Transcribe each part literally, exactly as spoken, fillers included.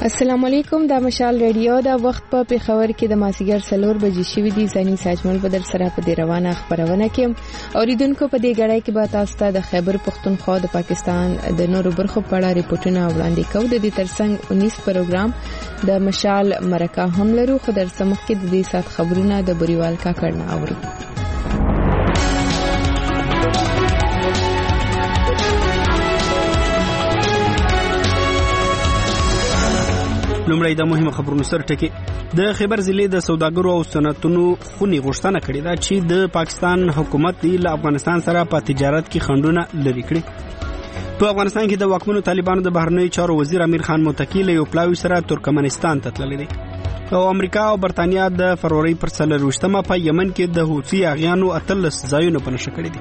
السلام علیکم. دا مشال ریډیو دا وخت په پیښور کې د مازیګر څلور بجې شوې دي. ځاني ساجمل بدر سره په دې روانه خبرونه کې اوریدونکو په دې غړای کې به تاسو ته د خیبر پختونخوا د پاکستان د نورو برخو په اړه ریپورتونه وړاندې کوو. د دې ترڅنګ انیس پروګرام د مشال مرکه هم لرو، خو در سمخ کې د دې سات خبرونه د بریوال کا کړنه اوري. لومړی د مهمه خبرونو سره ټکی. د خیبر ضلع د سوداګرو او صنعتونو خونی غوښتنه کړې ده چې د پاکستان حکومت له افغانستان سره په تجارت کې خنډونه لري کړي. په افغانستان کې د واکمنو طالبانو د بهرنیو چارو وزیر امیر خان متکی له یو پلاوي سره ترکمنستان ته تللی دی او امریکا او برتانیا د فروری پر څلرویشتمه په یمن کې د حوثي اغیانو اتلس ځایونو په نښه کړي دي.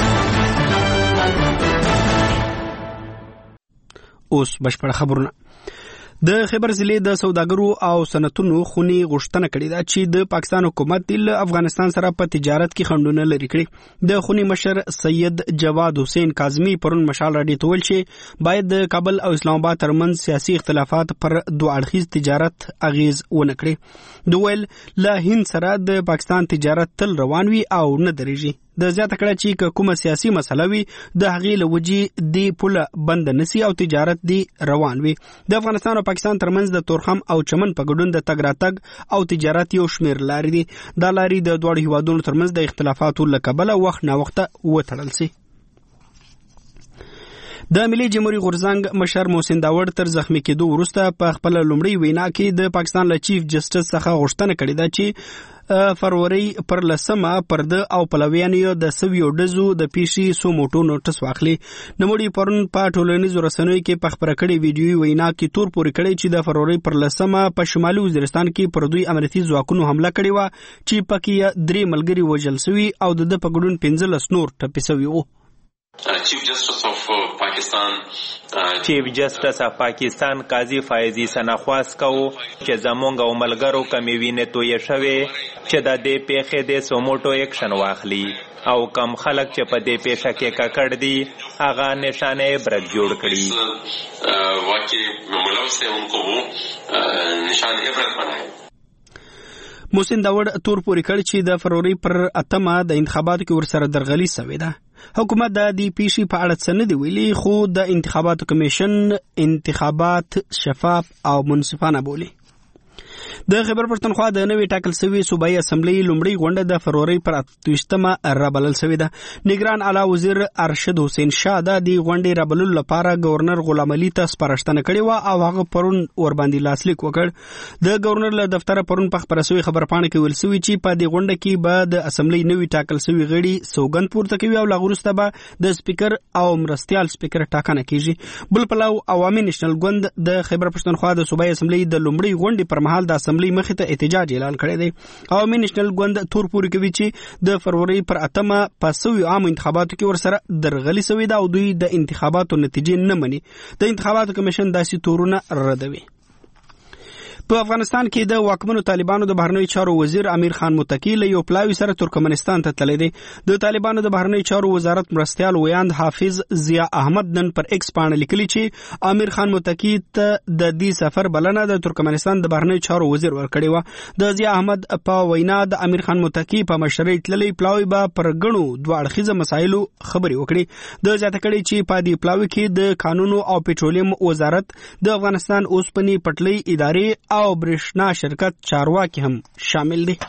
اوس بشپړ خبرونه. د خیبر ضلع د سوداګرو او صنعتونو خونی غوښتنه کړې ده چې د پاکستان حکومت له افغانستان سره په تجارت کې خنډونه لري کړي. د خونی مشر سید جواد حسین کاظمی پرون مشال راډیو ته ویل چې باید د کابل او اسلام آباد ترمنځ سیاسي اختلافات پر دوه اړخیز تجارت اغیز ونه کړي. د ویل له هند سره د پاکستان تجارت تل روان وي او نه درېږي. د زیاته کړه چې کومه سیاسي مسله وي د هغې له وجې دی پوله بند نسی او تجارت دی روان وي. د افغانستان او پاکستان ترمنځ د تورخم او چمن په ګډون د تګ راتګ او تجارت یو شمیر لارې دي. دا لارې د دواړو هیوادونو ترمنځ د اختلافاتو له کبله وخت نه وخته وتړل سي. د ملي جمهوریت غورځنګ مشر محسن داوړ تر زخمی کېدو وروسته په خپل لومړی وینا کې د پاکستان له چیف جسټس څخه غوښتنه کړې ده چې فروری پر لسمه پرده او پلویانو د سویو ډزو د پیشي سو موټو نوټس واخلي. نموړي پرون په ټولنیزو رسنیو کې په خبره کړې ویډیوي وینا کې تور پورې کړی چې د فروری پر لسمه په شمالي وزیرستان کې پر دوی امنیتي ځواکونو حمله کړې و چې پکې درې ملګري وژل شوي او د د په ګډون پنځلس نور ټپي شوي وو. چیف جسټس اف پاکستان چیف جسټس اف پاکستان قاضي فایزي سناخواس کو چې زمونږ او ملګرو کمی وینې تویې شوې چې د دې پیښې د سوموټو اکشن واخلي او کم خلک چې په دې پیښه کې ککړ دي هغه نشانه عبرت جوړ کړي. واقعي ملوث ان کو نشان عبرت بنائے. محسن داوړ تور پورې کړ چې د فروری پر اتمه د انتخاباتو کې ورسره درغلي شوې ده. حکومت د دې پیشي په اړه څه نه دی ویلي، خو د انتخاباتو کمیشن انتخابات شفاف او منصفانه بولي. د خیبر پښتونخوا د نوې ټاکل شوې صوبایي اسمبلی لومړی غونډه د فروری پر اتویشتمه رابلل شوې ده. نگران اعلی وزیر ارشد حسین شاه د دې غونډې رابللو لپاره گورنر غلام علي ته سپارښتنه کړې و او هغه پرون ور باندې لاسلیک وکړ. د گورنر له دفتر پرون په خبره شوې خبرپاڼه کې ویل شوی چې په دې غونډه کې به د اسمبلی نوې ټاکل شوې غړي سوګند پورته کوي او لا وروسته به د سپیکر او مرستیال سپیکر ټاکنه کیږي. بل پلو عوامي نېشنل ګوند د خیبر پښتونخوا د صوبایي اسمبلی د لومړی غونډې پر مهال د اسمبلی مخې ته احتجاج اعلان کړی دی. عوامي نېشنل ګوند تور پورې کوي چې د فروری پر اتمه په سوي عام انتخاباتو کې ورسره درغلي شوې ده او دوی د انتخاباتو نتیجې نه مني. د انتخاباتو کمیشن داسې تورونه ردوي. په افغانستان کې د واکمنو طالبانو د بهرنیو چارو وزیر امیر خان متکی له یو پلاوي سره ترکمنستان ته تللی دی. د طالبانو د بهرنیو چارو وزارت مرستیال ویاند حافظ ضیا احمد نن پر ایکس باندې لیکلي چې امیر خان متکی ته د دې سفر بلنه د ترکمنستان د بهرنیو چارو وزیر ورکړی و. د ضیا احمد په وینا د امیر خان متکی په مشرۍ تللی پلاوي به پر غنو دوه اړخیزه مسایلو خبرې وکړي. د زیاته کړي چې په دې پلاوي کې د قانونو او پټرولیم وزارت، د افغانستان اوسپنې پټلۍ ادارې او برښنا شرکت چارواکي هم شامل دي.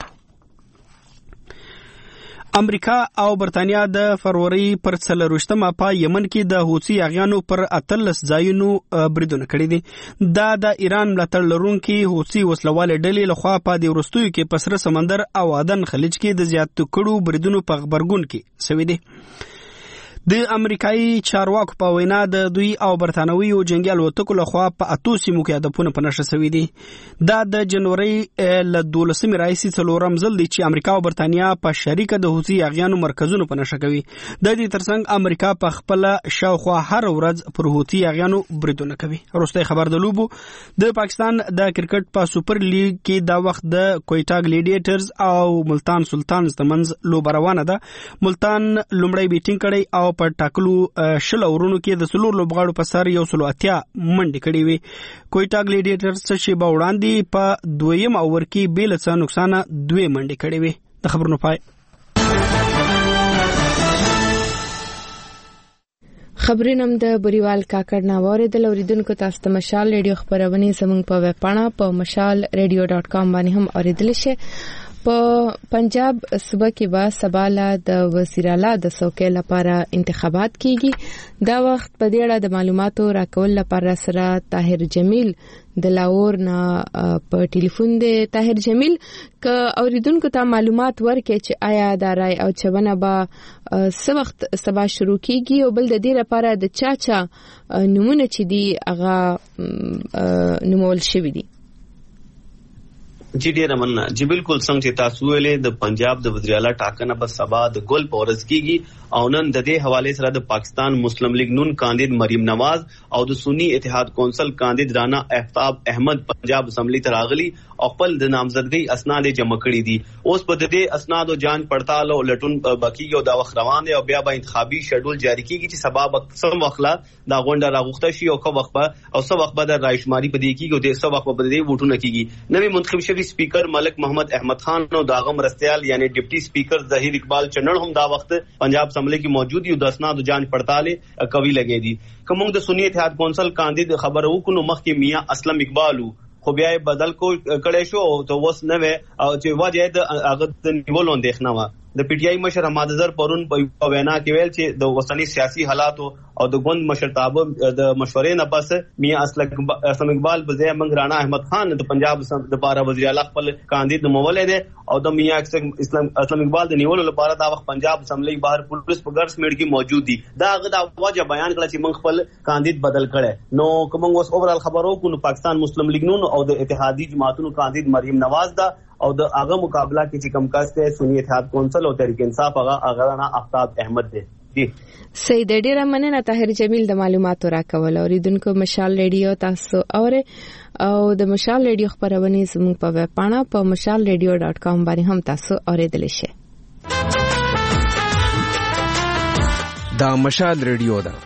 امریکا او برتانیا د فروری پر څلرویشتمه په یمن کې د حوثي اغیانو پر اتلس ځایونو بریدونه کړي دي. دا د ایران ملاتړ لرونکي حوثي وسلوالې ډلې لخوا په دې وروستیو کې په سره سمندر او عدن خلیج کې د زیاتو کړو بریدونو په غبرګون کې شوي دي. د امریکایي چارواکو په وینا د دوی او برتانویو جنگي الوتکو لخوا په اتو سیمو کې هدفونه په نښه شوي دي. دا د جنوري له دولسمې راهیسې څلورم ځل دی چې امریکا او برتانیا په شریکه د حوثي اغیانو مرکزونو په نښه کوي. د دې ترڅنګ امریکا په خپله شاوخوا هر ورځ پر حوثي اغیانو بریدونه کوي. وروستی خبر د لوبو. د پاکستان د کرکټ په سوپر لیګ کې دا وخت د کویټا ګلیډیټرز او ملتان سلطانز ترمنځ لوبه روانه ده. ملتان لومړی بیټینګ کړی او پختونخوا په ټاکلو شل اورونو کې د سلور لوبغاړو په سر یو سلو اتیا منډې کړې وي. کویټا ګلیډیټرز چې به وړاندې په دویم اور کې بې له څه نقصانه دوې منډې کړې وي. د خبرونو پای. خبرینم د بریوال کاکړ ناوړه د لوریدونکو تاسو ته مشال ریډیو خبرونه زموږ په ویب پاڼه په مشال ریډیو ډاٹ کام باندې هم اوریدل شي. په پنجاب صوبه کې با سباله د وزیر اعلی د څوکۍ لپاره انتخابات کیږي. دا وخت په دې اړه د معلوماتو راکول لپاره سره طاهر جمیل د لاهور نه په ټلیفون دی. طاهر جمیل ک اوریدونکو ته معلومات ورکړي چې آیا دا رای او چونه با څه وخت سبا شروع کیږي او بل د دې لپاره د چا چا نمونه چې دی هغه نومول شوی دی. جی ډیر مننه. جی بالکل څنګه چې تاسو ویلې د پنجاب د وزیر اعلی ټاکنه په سبا د ګل پورز کیږي او نن د دې حواله سره د پاکستان مسلم لیگ نون کاندید مریم نواز او د سنی اتحاد کونسل کاندید رانا افتاب احمد پنجاب اسمبلی ته راغلي او خپل د نامزدګۍ اسناد جمع کړي دي. اوس په دې اسناد او جان پړتال او لټون باقی یو دا وخت روان دي او بیا به انتخابي شیډول جاری کیږي چې سبا وختم وخلا دا غونډه راغوښته شي او خو وخت او څو وخت بعد رایشماري پدې کیږي او د څو وخت په دې ووټونه کیږي. نوې منتخب شوی سپیکر ملک محمد احمد خان او داغم رستیال یعنی ډیپټي سپیکر ظهیر اقبال چنن هم دا وخت پنجاب اسمبلی کې موجود یو د اسناد جان پړتال کوي لګې دي. کوم د سنی اتحاد کونسل کاندید خبر وکړو مخکې میاں اسلم اقبال خو بیا بدل کو کړي شو او تو وس نه او چې واجه د هغه د نیولو اندېښنه و. د پی ټی آی مشر حماد اظهر پرون په وینا کې ویل چې د وسنی سیاسي حالات او د ګوند مشرتابه د مشورې نه پس میاں اسلم اقبال بځای منګ رانا احمد خان د پنجاب د لپاره وزیر اعلی خپل کاندید مولې دي او د میاں اسلام اسلم اقبال د نیولو لپاره دا وخت پنجاب اسمبلی بهر پولیس په ګرس میډ کې موجود دي. دا هغه د واجه بیان کړ چې موږ خپل کاندید بدل کړي. نو کوم اوس اوورال خبرو کو پاکستان مسلم لیگ نون او د اتحادی جماعتونو کاندید مریم نواز دا او د هغه مقابله کې چې کم کاسته سنی اتحاد کونسل او تحریک انصاف هغه اغرانا افتاب احمد دی. جی سید ډیر مننه طاهر جمیل د معلوماتو راکول. اوریدونکو مشال ریډیو تاسو اوره او د مشال ریډیو خبرونه زموږ په ویب پاڼه په مشال ریډیو ډاٹ کام باندې هم تاسو اوریدل شئ. دا مشال ریډیو ده.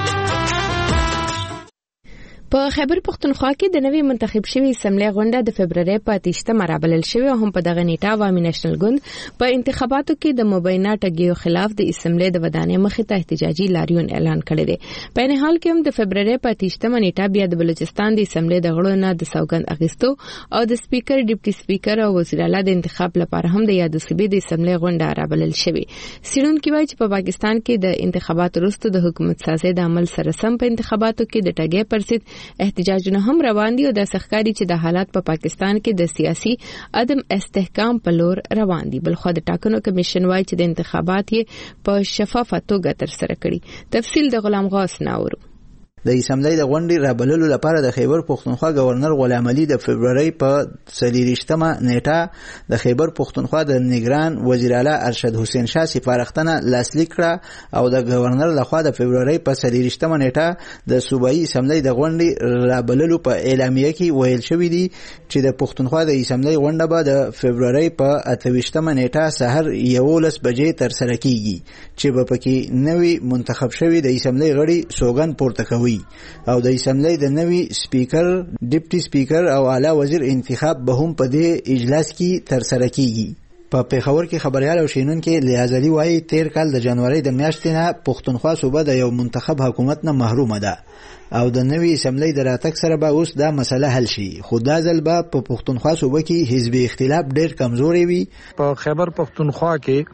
په خیبر پختونخوا کې د نوې منتخب شوی اسمبلی غونډه د فبرवरी په اتیشتمه رابلل شوې او هم په دغه نیټه عوامي نېشنل ګوند په انتخاباتو کې د مبینه ټګیو خلاف د اسمبلی د ودانې مخې ته احتجاجي لاریون اعلان کړی دی. په نه حال کې هم د فبرवरी په اتیشتمه نیټه بیا د بلوچستان د اسمبلی د غړو نه د سوګند اخیستو او د سپیکر ډیپټي سپیکر او وزیر اعلی د انتخاب لپاره هم د یادو صوبې د اسمبلی غونډه رابلل شوې. سیرونکو وایي چې په پاکستان کې د انتخاباتو وروسته د حکومت سازي د عمل سره سم په انتخاباتو کې د ټګي پرسید احتجاجونه هم روان دي او د سخکاري چې د حالات په پا پاکستان کې د سیاسي عدم استحکام په لور روان دي. بلخو د ټاکنو کمیشن وايي چې د انتخابات یې په شفافه توګه تر سره کړي. تفصیل د غلام غاس ناورو. د اسمبلی د غونډې رابللو لپاره د خیبر پختونخوا گورنر غلام علي د فبرवरी په څلورویشتمه نیټه د خیبر پختونخوا د نگران وزیر اعلی ارشد حسین شاه سفارښتنه لاسلیک کړه او د گورنر لخوا د فبرवरी په څلورویشتمه نیټه د صوبایي اسمبلی د غونډې رابللو په اعلامیه کې ویل شوی دی چې د پختونخوا د اسمبلی غونډه به د فبرवरी په اتویشتمه نیټه سحر یولس بجې تر سره کیږي چې به پکې نوی منتخب شوی د اسمبلی غړي سوګند پورته کوي او د اسمبلی د نوی سپیکر ډیپټي سپیکر او اعلی وزیر انتخاب به هم په دې اجلاس کې تر سره کیږي. په پیښور کې خبريال او شینونکو لیاز علي وايي تیر کال د جنوري د میاشتې نه پښتونخوا صوبه د یو منتخب حکومت نه محرومه ده او د نوی اسمبلی د راتګ سره به اوس دا مسله حل شي. خو دا ځل به په پښتونخوا صوبه کې حزبي اختلاف ډېر کمزوري وي. په خیبر پښتونخوا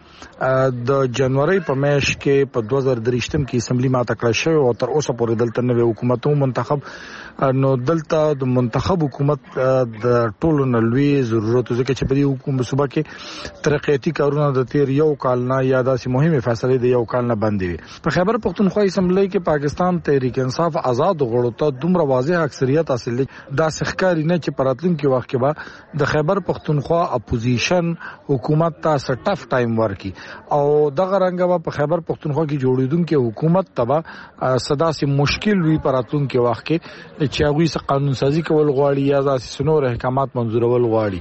کې د جنوري په میاشت کې په دوه زره دریشتم کې اسمبلی ماته کړه شو او تر اوسه پورې دلته نوې حکومتو منتخب نو دلته د منتخب حکومت د ټولو نلوي ضرورت ځکه چې په دې حکومت صوبه کې ترقیاتي کارونه د تیر یو کال نه یا داسې مهمه فیصله د یو کال نه باندې وي. په خیبر پښتونخوا اسمبلی کې پاکستان تحریک انصاف آزاد غړو ته دومره واضح اکثریت حاصل دا سخکاری نه چې پراتلونکو وخت کې به د خیبر پښتونخوا اپوزیشن حکومت ته سټف ټایم ورکي او دغه رنګه په خیبر پښتونخوا کې جوړیدونکو حکومت ته صدا سي مشکل وی پراتلونکو وخت کې چې هغه قانون سازي کول غواړي یا داسې نور احکامات منظورول غواړي.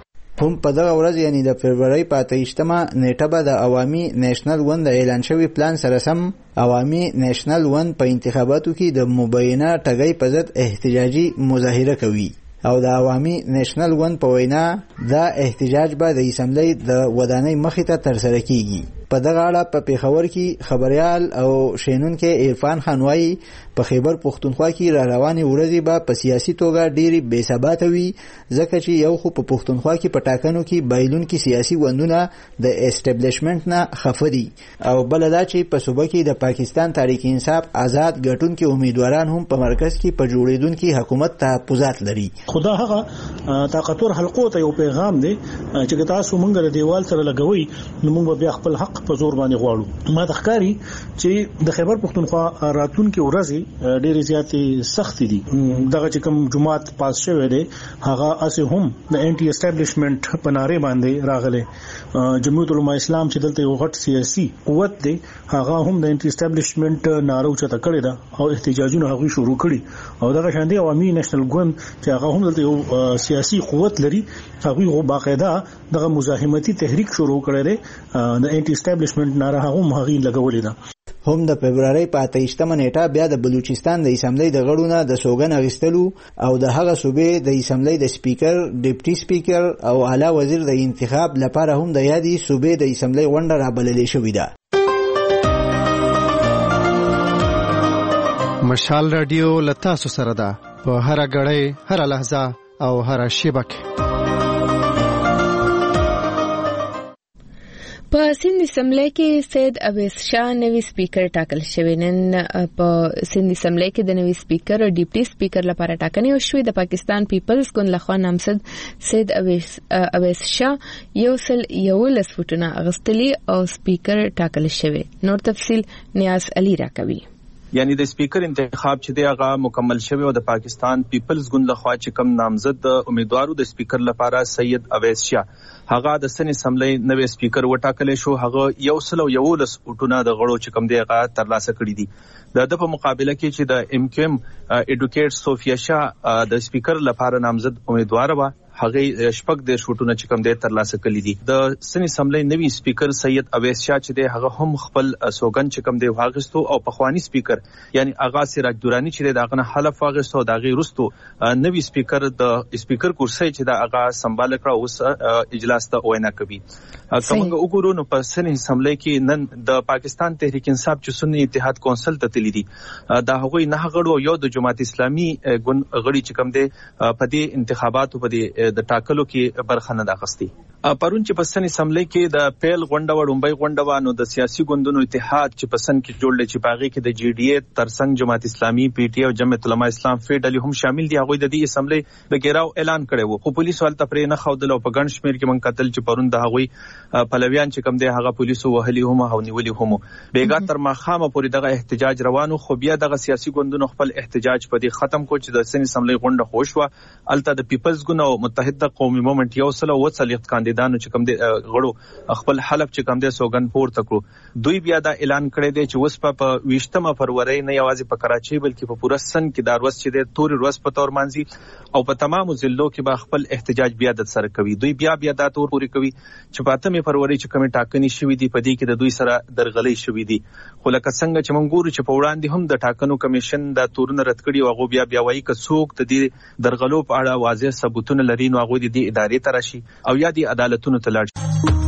هم په دغه ورځ یعنی د فبرवरी په اتهشتمه نیټه به د عوامي نېشنل ون د اعلان شوی پلان سره سم عوامي نېشنل ون په انتخاباتو کې د مبینه ټګۍ په ضد احتجاجي مظاهره کوي او د عوامي نېشنل ون په وینا دا احتجاج به د اسمبلی د ودانۍ مخې ته ترسره کیږي. په دغه اړه په پیښور کې خبريال او شینونکو عرفان خان وايي په خیبر پښتونخوا کې را روانې ورځې به په سیاسي توګه ډېری بې ثبات وي ځکه چې یو خو په پښتونخوا کې په ټاکنو کې بایلون کې سیاسي وندونه د اسټابلیشمنت نه خفدي او بل دا چې په صوبه کې د پاکستان تحریک انصاف آزاد ګټونکو امیدواران هم په مرکز کې په جوړیدونکو حکومت تحفظات لري. خدا هغه طاقتور حلقو ته یو پیغام دی چې تاسو مونږ د دیوال سره لګوي نو مونږ بیا خپل حق په زور باندې غواړو. ما تخکاری چې د خیبر پښتونخوا راتلونکو ورځې ډېرې زیاتې سخت دي. دغه چې کوم جماعت پاس شوی دی هغه اسه هم د انټي اسټابلیشمنت په ناره باندې راغله. جمعیت العلماء اسلام چې دلته یو غټ سیاسي قوت دی هغه هم د انټي اسټابلیشمنت ناره چته کړی دا او احتجاجونه هغه شروع کړي او دغه شاندي عوامي نېشنل ګوند چې هغه هم دلته یو سیاسي قوت لري هغه غو باقاعده دغه مزاحمتي تحریک شروع کړی دی د انټي اسټابلیشمنت ناره هم هغه لګولې ده. هم د فبرवरी په اتهشتمه نیټه بیا د بلوچستان د اسمبلی د غړو نه د سوګن اغستلو او د هغه صوبې د اسمبلی د سپیکر ډیپټي سپیکر او اعلی وزیر د انتخاب لپاره هم د یادي صوبې د اسمبلی غونډه رابللې شوې ده. مشال رادیو لتا سره ده په هر غړې هر لحظه او هر شبکه. په سند اسمبلی کې سید اویس شاه نوی سپیکر ټاکل شوی. نن په سند اسمبلی کې د نوی سپیکر او ډیپټي سپیکر لپاره ټاکنې وشوې. د پاکستان پیپلز ګوند لخوا نامزد سید اویس اویس شاه یو سل یولس فوټونه اغستلی او سپیکر ټاکل شوی. نور تفصیل نیاز علی راکوي. یعنی د سپیکر انتخاب چې دی هغه مکمل شوی او د پاکستان پیپلز ګوند لخوا چې کوم نامزد امیدوارو د سپیکر لپاره سید اویس شاه هغه د سن اسمبلی نوې سپیکر وټاکل شو. هغه یو سل یولس وټونه د غړو چې کوم دی هغه ترلاسه کړی دي. د د په مقابله کې چې د ام کیو ام اډوکیټ صوفیا شاه د سپیکر لپاره نامزد امیدوار و هغه شپږ د شوټونه چې کوم دی ترلاسه کړی دي. د سن اسمبلی نوی سپیکر سید اویس شاه چې دی هغه هم خپل سوګن چې کوم دی واغستو او پخوانی سپیکر یعنی آغا سراج دورانی چې دغه نه حلف واغستو دغه رستو نوی سپیکر د سپیکر کرسي چې د آغا سمبال کړ اوس اجلاس ته وینا کوي. کومه وګورو نو په سن اسمبلی کې نن د پاکستان تحریک انصاف چې سنی اتحاد کونسل ته تللی دي دا هغوی نه غړو یو د جماعت اسلامي ګوند غړي چې کوم دی په دې انتخاباتو په دې د ټاکلو کې برخه نه اخیستي. پرون چې په سن اسمبلی کې د پیل غونډه وډمبای غونډه وانه د سیاسي ګوندونو اتحاد چې په سن کې جوړل چې باغی کې د جی ډی اے ترڅنګ جماعت اسلامي پی ټی او جمعیت العلماء اسلام فیډل هم شامل دي. هغه د دې اسمبلی د ګیراو اعلان کړی وو خو پولیسو هلته پرې نه خودل او په ګڼ شمیر کې من قتل چې پرون د هغه پلویان چې کوم دی هغه پولیسو وهلي هم او نیولي هم بیګا تر ماخامه پورې دغه احتجاج روانو خو بیا دغه سیاسي ګوندونو خپل احتجاج په دې ختم کو چې د سن اسمبلی غونډه خوشوه. الته د پیپلز ګوند او متحده قومي مومنت یو سل او څلوېښت کاندیدانو چې کوم دی غړو خپل حلف چې کوم دی سوګن پورته کړو. دوی بیا دا اعلان کړی دی چې اوس په ویشتمه فروری نه یوازې په کراچۍ بلکې په پوره سن کې دا ورځ چې دی توري ورځ په تور مانځي او په تمامو ضلعو کې به خپل احتجاج بیا د سره کوي. دوی بیا بیا دا تور پوری کوي چې په اتمه فروری چې کومه ټاکنې شوې دي په دې کې د دوی سره درغلې شوې دي. خو لکه څنګه چې موږ ګورو چې په وړاندې هم د ټاکنو کمیشن دا تورونه رد کړي او هغه بیا بیا وایي که څوک د دې درغلو په اړه واضح ثبوتونه لري نو هغه د دې ادارې ته راشي او یا د عدالتونو ته لاړ شي.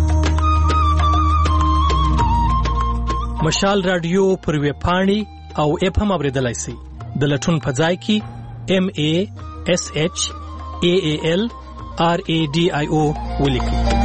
مشال رادیو پر ویب پاڼې او اپ هم اوریدلای شئ. د لټون په ځای کې ام ا اس اچ ا ا ال ار ا ډي آی او ولیکئ.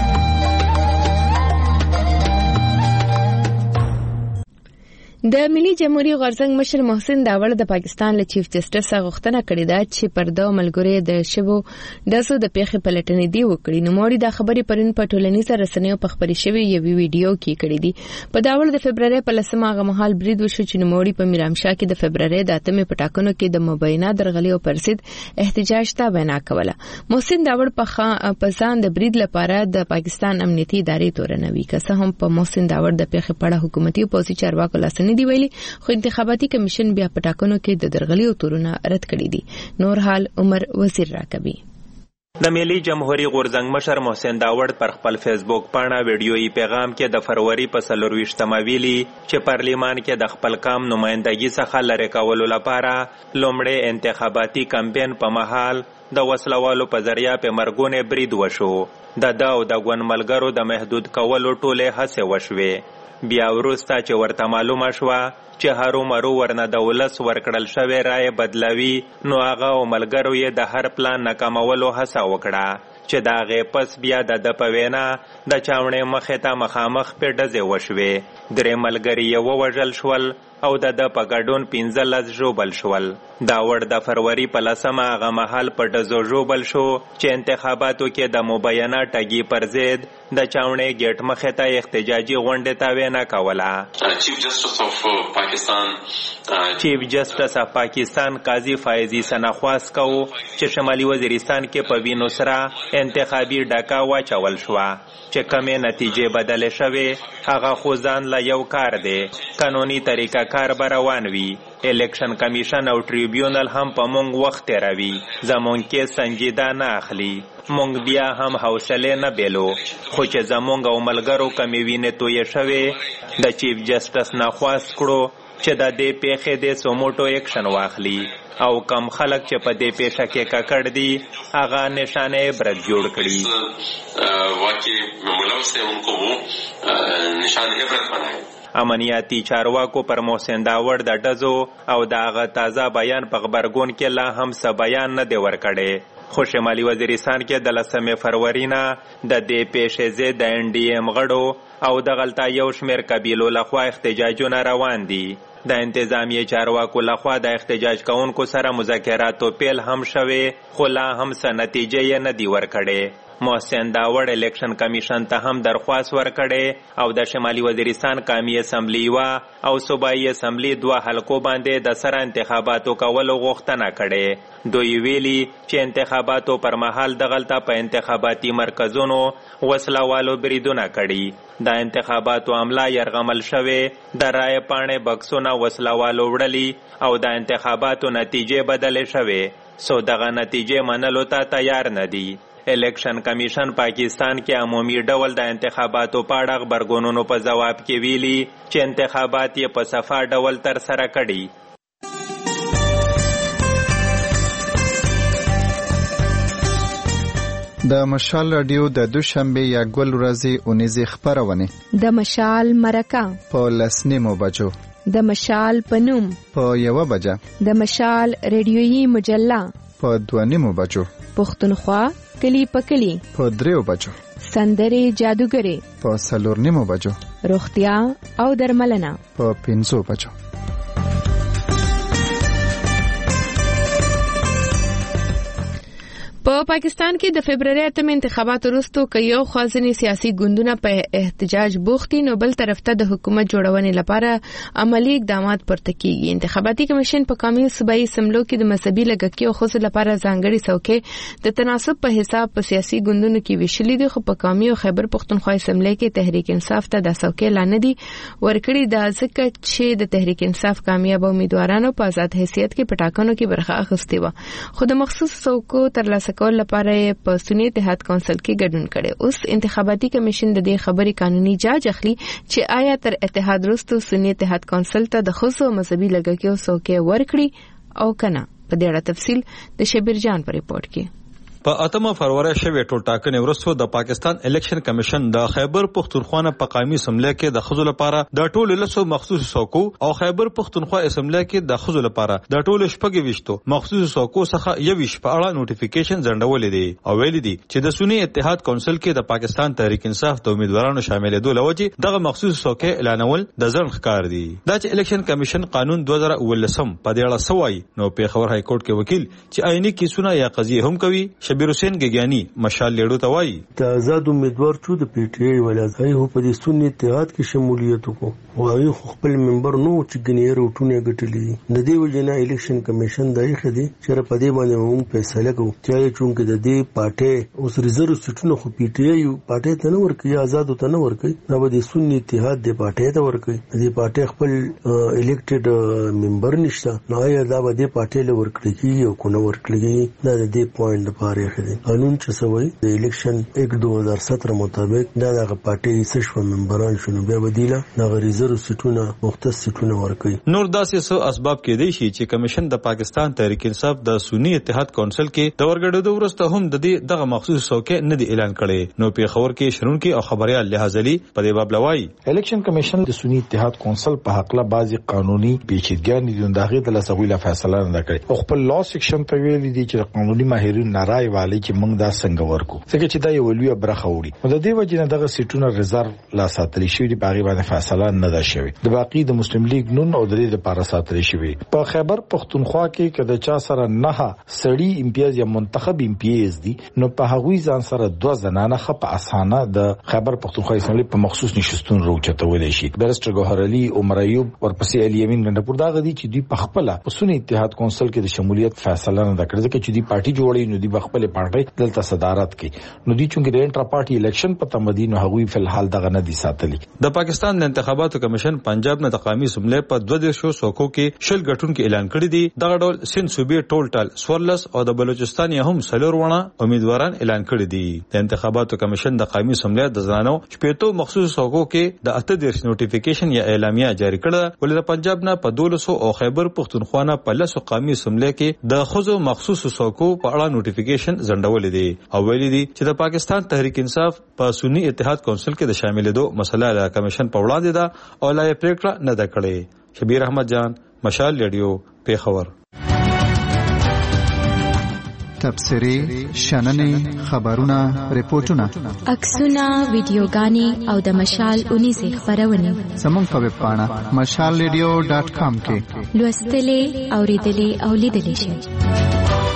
د ملي جمهوریت غورځنګ مشر محسن داوړ د پاکستان له چیف جسټس غوښتنه کړې ده چې پر د ملګری د شبو داسو د پیښې پلټنې دی وکړي. نو موري د خبرې پرین په ټولنیزه رسنیو په خبرې شوی یو ویډیو کې کړې دي. په داوړ د فبرवरी په لسمه هغه مهال برید وشو چې نوموړي په میرامشاه کې د فبرवरी د اتمه پټاکنو کې د مبینه درغلي او پرسید احتجاج ته وینا کوله. محسن داوړ په پسان د برید لپاره د پاکستان امنیتي ادارې تورنوي که هم په محسن داوړ د پیښې په اړه حکومتي او پولیسي چارواکو لاسنی دی ویلي خو انتخاباتي کمیشن بیا پټاکنو کې د درغلي او تورونه رد کړی دي. نور حال عمر وزیر راکوي. د ملي جمهوریت غورځنګ مشر محسن داوړ پر خپل فیسبوک پاڼه ویډیويي پیغام کې د فروری په څلرویشتمه ویلي چې پارلیمان کې د خپل کام نمائندګي څخه لرې کولو لپاره لومړی انتخاباتي کمپاین په مهال د وسلوالو په ذریعہ په مرګونې برید وشو. د ده او د ګوند ملګرو د محدود کولو ټولې هڅې وشوې. بیا وروسته چې ورته معلومه شوه چې هرو مرو ورنه د ولس ورکړل شوې رایې بدلوي، نو هغه او ملګرو یې د هر پلان ناکامولو هڅه وکړه چې د هغې پس بیا د ده په وینا د چاونې مخې ته مخامخ پې ډزې وشوې. درې ملګري یې ووژل شول او د ده په ګډون پنځلس ژوبل شول. داوړ د فروری په لسمه هغه مهال په ډزو ژوبل شو چې انتخاباتو کې د مبینه ټګي پر ضد د چاونې ګیټ مخې ته احتجاجي غونډې ته وینا کوله. چیف جسټس اف پاکستان چیف جسټس اف پاکستان قاضي فایزي ثنا خواست کو چې شمالي وزیرستان کې په وینو سره انتخابي ډاکا واچول شوه چې کمې نتیجې بدلې شوې. هغه خو ځان له یو کار دی، قانوني طریقه کار به روان وي. الیکشن کمیشن او ټریبیونل هم په مونږ وخت تیروي، زمونږ کې سنجیده نه اخلي. مونږ بیا هم حوصلې نه بیلو، خو چې زمونږ او ملګرو کمې وینې تویې شوې، د چیف جسټس نه خواست کړو چې د دې پیښې د سوموټو ایکشن واخلي او کم خلک چې په دې پیښه کې ککړ دي هغه نشانه عبرت جوړ کړي. واقعي ملوث ان کو نشان عبرت بنائے. امنیاتي چارواکو پر محسن داوړ د ډزو او د هغه تازه بیان په خبرګون کې لا هم څه بیان نه دی ورکړی. خو شمالي وزیرستان کې د لسمې فروری نه د دې پیښې ضد د ان ډي ایم غړو او دغلته یو شمېر قبیلو لخوا احتجاجونه روان دي. د انتظامیه چارواکو لخوا د احتجاج کوونکو سره مذاکراتو پیل هم شوې، خو لا هم څه نتیجه یې نه دی ورکړې. محسن داوړ الیکشن کمیشن ته هم درخواست ورکړې او د شمالي وزیرستان قومي اسمبلی وا او صوبایي اسمبلی دوه حلقو باندې د سره انتخاباتو کولو غوښتنه کړې. دوی ویلي چې انتخاباتو پر مهال دغلته په انتخاباتي مرکزونو وسلوالو بریدونه کړي. د انتخاباتو عمله یرغمل شوې، د رایې پاڼې بکسونه وسلوالو وړلي او د انتخاباتو نتیجې بدلې شوې، سو دغه نتیجې منلو ته تیار نه دي. الیکشن کمیشن پاکستان کې عمومي ډول د انتخاباتو په اړه خبرګونونو په جواب کې ویلي چې انتخابات یې په صفا ډول تر سره کړي. د مشال رادیو د دوشنبه یا ګل ورځې اونیزه خبرونه د مشال مرکه په لسنیمو بجو، د مشال پنوم په یو بجه، د مشال ریډیويي مجله په دوانیمو بجو، پښتونخوا کلی پکلی په دریو بجو، سندري جادوګری په څلورنیمو بجو، روغتیا او درملنه په پنځو بجو. په پاکستان کې د فبرवरी اتم انتخاباتو وروسته کې یو خاصني سیاسي ګوندونه په احتجاج بوختي، نو بل طرف ته د حکومت جوړونې لپاره عملی اقدامات پورته کیږي. انتخاباتي کمیشن په قومي صوبایي اسمبلیو کې د مذهبي لږکیو خصوص لپاره ځانګړي څوکۍ د تناسب په حساب په سیاسي ګوندونو کې ویشلې دي، خو په قومي او خیبر پښتونخوا اسمبلی کې تحریک انصاف ته د څوکۍ لانه دي ورکړي، د ځکه چې د تحریک انصاف کامیاب امیدوارانو په آزاد حیثیت کې پټاکنو کې برخه اخیستې و، خو د مخصوص څوکو ترلاسه کول لپاره په سنی اتحاد کونسل کې ګډون کړي. اوس انتخاباتي کمیشن د دې خبري قانوني جاج اخلي چې آیا تر اتحاد وروسته سنی اتحاد کونسل ته د خصوصي مذهبي لږکیو څوکۍ ورکړي او کنه. په دې اړه تفصیل د شبیر جان په ریپورت کې. په اتمه فروری شوې ټولټاکنې وروسته د پاکستان الیکشن کمیشن د خیبر پختونخوا په قومي اسمبلی کې د خزو لپاره د ټولو لسو مخصوص څوکو او خیبر پختونخوا اسمبلی کې د خزو لپاره د ټولو شپږ ویشتو مخصوص څوکو څخه یویش په اړه نوټیفیکیشن ځنډولې دي او ویلي دي چې د سنی اتحاد کونسل کې د پاکستان تحریک انصاف د امیدوارانو شاملېدو لوجه دغه مخصوص څوکۍ اعلانول د ځنډ ښکار دي. دا چې الیکشن کمیشن قانون دوه زره ولسم په دې اړه سوای نو پیښور های کورټ کې وکیل چې آئینی کیسونه یا قضیه هم کوي شبیر حسین ګګیانی مشال لیډو ته وایي د آزاد امیدوار چې د پی ټی آی ولادای هو په دې سنی اتحاد کې شمولیت وکړو او هغه خپل ممبر نو چې ګنیر وټونه غټلې د دې وجنه الیکشن کمیشن دای خدي چې په دې باندې موږ فیصله کوو چې چونکه د دې پارټي اوس ریزرو سټونو خو پی ټی آی پارټي ته نه ورکي آزاد ته نه ورکي نو د سنی اتحاد د پارټي ته ورکي د پارټي خپل الیکټډ ممبر نشته نو یا دا د پارټي له ورکړي او کو نه ورکړي دا د دې پوینټ لپاره پرې خدي قانون چې سوي د الیکشن یک دو هزار سترہ مطابق دا د پارټي سشو ممبران شنو بیا بدیله د ریزرو سټونه مختص سټونه ورکړي. نور داسې سو اسباب کې دی چې کمیشن د پاکستان تحریک انصاف د سنی اتحاد کونسل کې د ورګړدو ورسته هم د دې دغه مخصوص څوکۍ نه دی اعلان کړي. نو په خبر کې شرونکي او خبريال لحاظلي په دې باب لوي الیکشن کمیشن د سنی اتحاد کونسل په حق له بعضي قانوني پیچیدګۍ د دغه د لسویله فیصله نه کړي او خپل لا سیکشن ته ویلي دي چې قانوني ماهرین نارای والی چې موږ دا څنګه ورکو څنګه چې دا یو لوی برخه وړي. د دې وجه نه دغه سیټونه ریزرو لا ساتل شي د باغی باندې فیصله نه ده شوی. د باقی د مسلم لیگ نون او د دې لپاره ساتل شوی. په خیبر پختونخوا کې کده چا سره نه سړی امتیاز یا منتخب امتیاز دي نو په هغوی ځان سره دوه زنانه خپ اسانه د خیبر پختونخوا اسمبلی په مخصوص نشستون روچتول شي. برستر ګوهر علي عمر ایوب ورپسې علي امین ګندپور دا غدي چې دوی په خپل په سنی اتحاد کونسل کې د شمولیت فیصله نه کړې ځکه چې دوی پارټي جوړې نو دوی په خپل پارټي دلته صدارت کوي. نو دوی چې د انټرا پارټي الیکشن په تمدین او هغوی په الحال دغه نه دي ساتلي. د پاکستان د انتخاباتو کمیشن پنجاب نه تقامی سملې په دوه دیشو سوکو کې شل غټون کې اعلان کړی دی. دغه ډول سند صوبې ټولټل سورلس او د بلوچستان هم سلور ونه امیدواران اعلان کړی دي. د انتخاباتو کمیشن د قومي سملې د زنانو شپېتو مخصوص سوکو کې د اته دیش نوټیفیکیشن یا اعلامیه جاری کړه ولې د پنجاب نه په دولسو او خیبر پختونخوا نه په لسو قومي سملې کې د خزو مخصوص سوکو په اړه نوټیفیکیشن زندول دي او ویلي دي چې د پاکستان تحریک انصاف په سنی اتحاد کونسل کې د شاملېدو مسله له کمیشن په وړاندې ده او لا یې پریکړه نه ده کړې. شبیر احمد جان مشال ریډیو پیښور. تبصری شننې خبرونه ریپورتونه عکسونه ویډیوګانې او د مشال اونیزه خبرونه زموږ په ویب پاڼه مشال ریډیو ډاټ کام کې لوستلې اوریدلې او لیدلې شئ.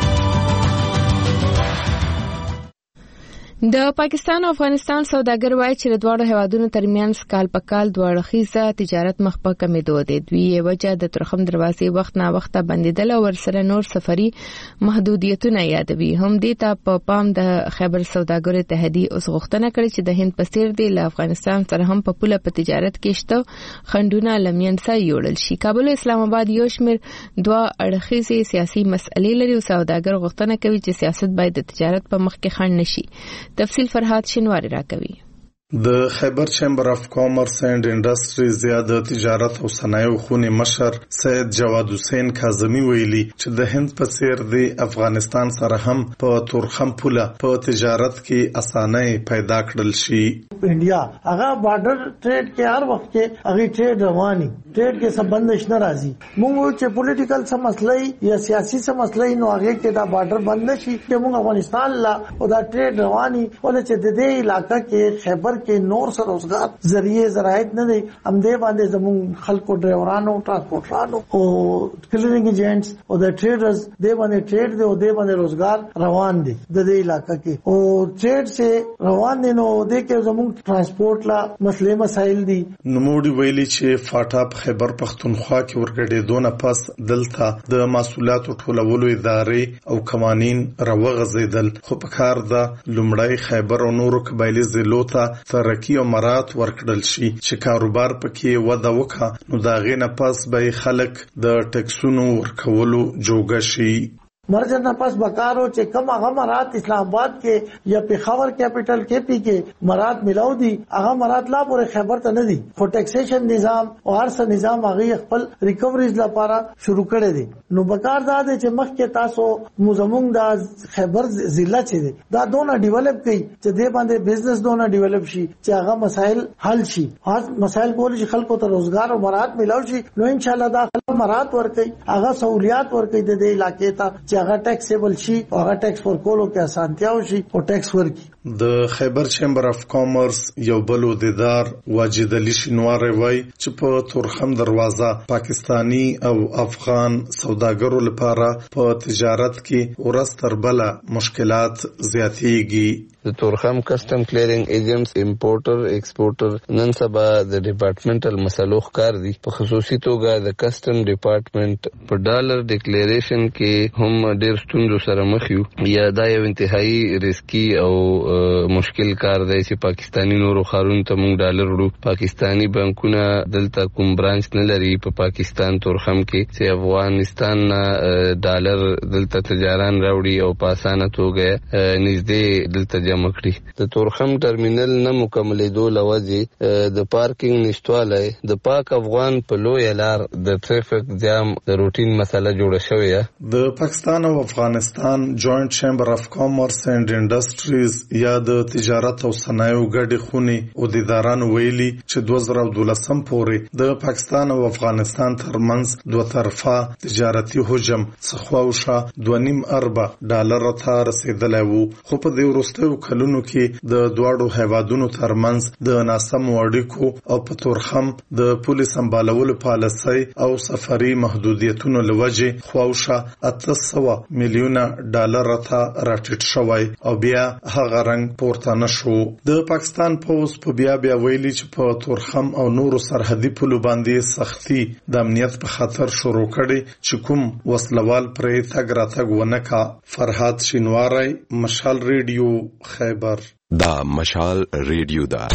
د پاکستان او افغانستان سوداګر وایي چې د دواړو هیوادونو ترمنځ کال په کال دوه اړخیزه تجارت مخ په کمیدو دی. دوی یې وجه د ترخم دروازې وخت نا وخت بندیدل او ورسره نور سفري محدودیتونه یادوي. هم دې ته په پام د خیبر سوداګرو اتحادیې اوس غوښتنه کړې چې د هند په څیر دی له افغانستان سره هم په پوله په تجارت کې شته خندونه لمینځه یوړل شي. کابل او اسلام آباد یو شمېر دوه اړخیزه سیاسي مسئلې لري او سوداګر غوښتنه کوي چې سیاست باید د تجارت په مخ کې خنډ نشي. تفصیل فرهاد شینواری راکوي. د خیبر چیمبر اف کامرس اینڈ انډستریز یا د تجارت او صنایعو خونې مشر سید جواد حسین کاظمی ویلي چې د هند په څیر د افغانستان سره هم په تورخم پوله په تجارت کې اسانۍ پیدا کړل شي. انډیا هغه بارډر ټریډ کې هر وخت کې هغه ټریډ رواني ټریډ کې څه بندش نه راځي. موږ چې پولیټیکل څه مسلې یا سیاسي څه مسلې نو هغه کې دا بارډر بند نشي چې موږ افغانستان لا او دا ټریډ رواني ولې چې د دې علاقې کې خیبر کې نور سره روزګار ذریعہ ذرایت نه دي هم دې باندې زموږ خلکو ډرایورانو ټرانسپورټرانو او کلینینګ ایجنټس او د ټریډرز دې باندې ټریډ دی او دې باندې روزګار روان دي د دې علاقې کې او ټریډ سے روان دي نو دې کې زموږ ټرانسپورټ لا مسلې مسایل دي. نوموړي ویلي چې فاټا خیبر پختونخوا کې ورګډېدو نه پس دلته د مسؤلیتو ټولولو ادارې او قوانین راوغځېدل خو په کار ده لومړی خیبر او نورو قبایلي ضلعو ته ترقی او مرات ورکړل شي چې کاروبار پکې وده وکړي نو دا غي نه پس به خلک د ټکسونو ورکولو جوګه شي. مرجر نه پس بکارو چې کوم هغه مرات اسلام آباد کې یا پیښور کیپټل کې پی کې مرات ملاو دي هغه مرات لا پورې خیبر ته نه دي خو ټیکسیشن نظام او هر څه نظام هغه خپل ریکوریز لپاره شروع کړي دي. نو بکار دا دی چې مخکې تاسو موزمون د خیبر ضلع چې دي دا دونه ډیولپ کړي چې دې باندې بزنس دونه ډیولپ شي چې هغه مسایل حل شي. هغه مسایل کول چې خلکو ته روزګار او مرات ملاو شي نو ان شاء الله دا مرات ورکړي هغه سہولیات ورکړي د دې علاقې ته چې هغه ټیکسیبل شي او هغه ټیکس ورکولو کې اسانتیا وشي او ټیکس ورکړي. د خیبر چیمبر اف کامرس یو بل عہدیدار واجد علي شینواری وایي چې په تورخم دروازه پاکستانی او افغان سوداګرو لپاره په تجارت کې ورځ تر بله مشکلات زیاتېږي. د تورخم کسٹم کلیرینګ ایجنټس امپورټر ایکسپورټر نن سبا د ډپارټمنټل مسلو ښکار دي. په خصوصي توګه د کسٹم ډپارټمنټ په ډالر ډیکلیریشن کې هم ډیر ستونزو سره مخ یو. یا دا یو انتهایی ریسکی او مشکل کار دی چې پاکستانی نورو خارونو ته موږ ډالر وړو. پاکستانی بانکونه دلته کوم برانچ نه لري په پاکستان تورخم کې چې افغانستان ډالر دلته تجاران راوړي او په اسانه توګه نږدې دلته جمع کړي. د تورخم ټرمینل نه مکملېدو له وجې د پارکینګ نشتوالی د پاک افغان په لویه لار د ټریفک جام د روټین مسله جوړه شوې. د پاکستان او افغانستان جوائنٹ چیمبر اف کامرس اینڈ انډسټریز یا د تجارت او صنایعو ګډې خونې عہدیدارانو ویلي چې دوه زره دولسم پورې د پاکستان او افغانستان ترمنځ دوه طرفه تجارتي حجم څه خواوشا دوه نیم اربه ډالر ته رسیدلی وو. خو په دې وروستیو کلونو کې د دواړو هیوادونو ترمنځ د ناسمو اړیکو او په تورخم د پولې سمبالولو پالیسۍ او سفري محدودیتونو له وجې خواوشا اته سوه میلیونه ډالر ته راټیټ شوی او بیا هغه رنګ پورته نه شو. د پاکستان پوز په بیا بیا ویلي چې په تورخم او نورو سرحدي پولو باندې سختي د امنیت په خاطر شروع کړي چې کوم وسلوال پرې تګ راتګ ونه کا. فرهاد شینواری، مشال ریډیو، خیبر. دا مشال ریډیو دا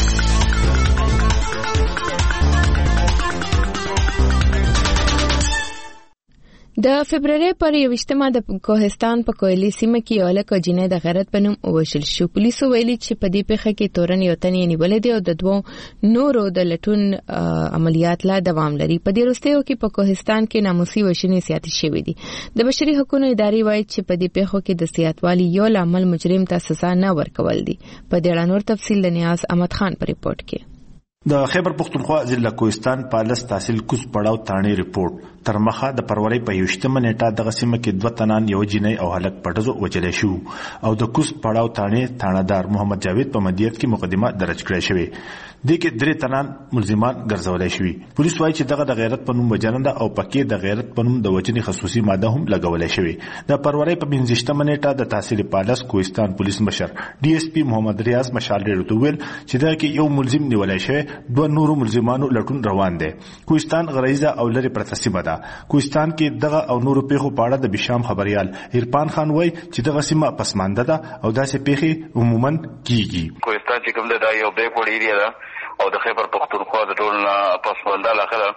د فبرवरी پر یوشتمه د کوهستان په کوهلي سیمه کې یو لک جنې د غیرت په نوم ووژل شو. پولیسو ویلي چې په دې پیښه کې تورن یو تن یې نیولې دی او د دوو نورو د لټون عملیات لا دوام لري. په دې وروستیو کې په کوهستان کې ناموسي وژنې زیاتې شوې دي. د بشري حقوقو ادارې وایي چې په دې پیښو کې د زیاتوالي یو لامل مجرم ته سزا نه ورکول دي. په دې اړه نور تفصیل د نیاز احمد خان په ریپورت کې. د خیبر پختونخوا ضلع کوهستان پالس تحصیل کوز پړاو تانه ریپورت تر مخه د فروری په یوشتمه نیټه دغه سیمه کې دوه تنان یو جنې او هلک پټزو وچلې شو او د کوز پړاو تانه تانهدار محمد جاوید په مدیریت کې مقدمه درج کړې شوې. د کې درې تنان ملزمان ګرځولې شوې. پولیس وايي چې دغه د غیرت په نوم وجننده او پکې د غیرت په نوم د وجنې خصوصي ماده هم لګولې شوې. د فروری په پنځشتمه نیټه د تحصیل پالس کوهستان پولیس مشر ډي اس پی محمد ریاض مشال ډېر ویل چې دا کې یو ملزم نیولای شوی، دوه نورو ملزمانو لټون روان دي. کوهستان غریزه او لری پرتسبه ده. کوهستان کې دغه او نورو پیښو په اړه د بشام خبريال عرفان خان وایي چې دغه سیمه پسمانده ده او داسې پیښې عموما کیږي. کوهستان چې کوم ده یو بیکورډ ایریا ده او د خیبر پختونخوا د ټول نه پسمانده لاخره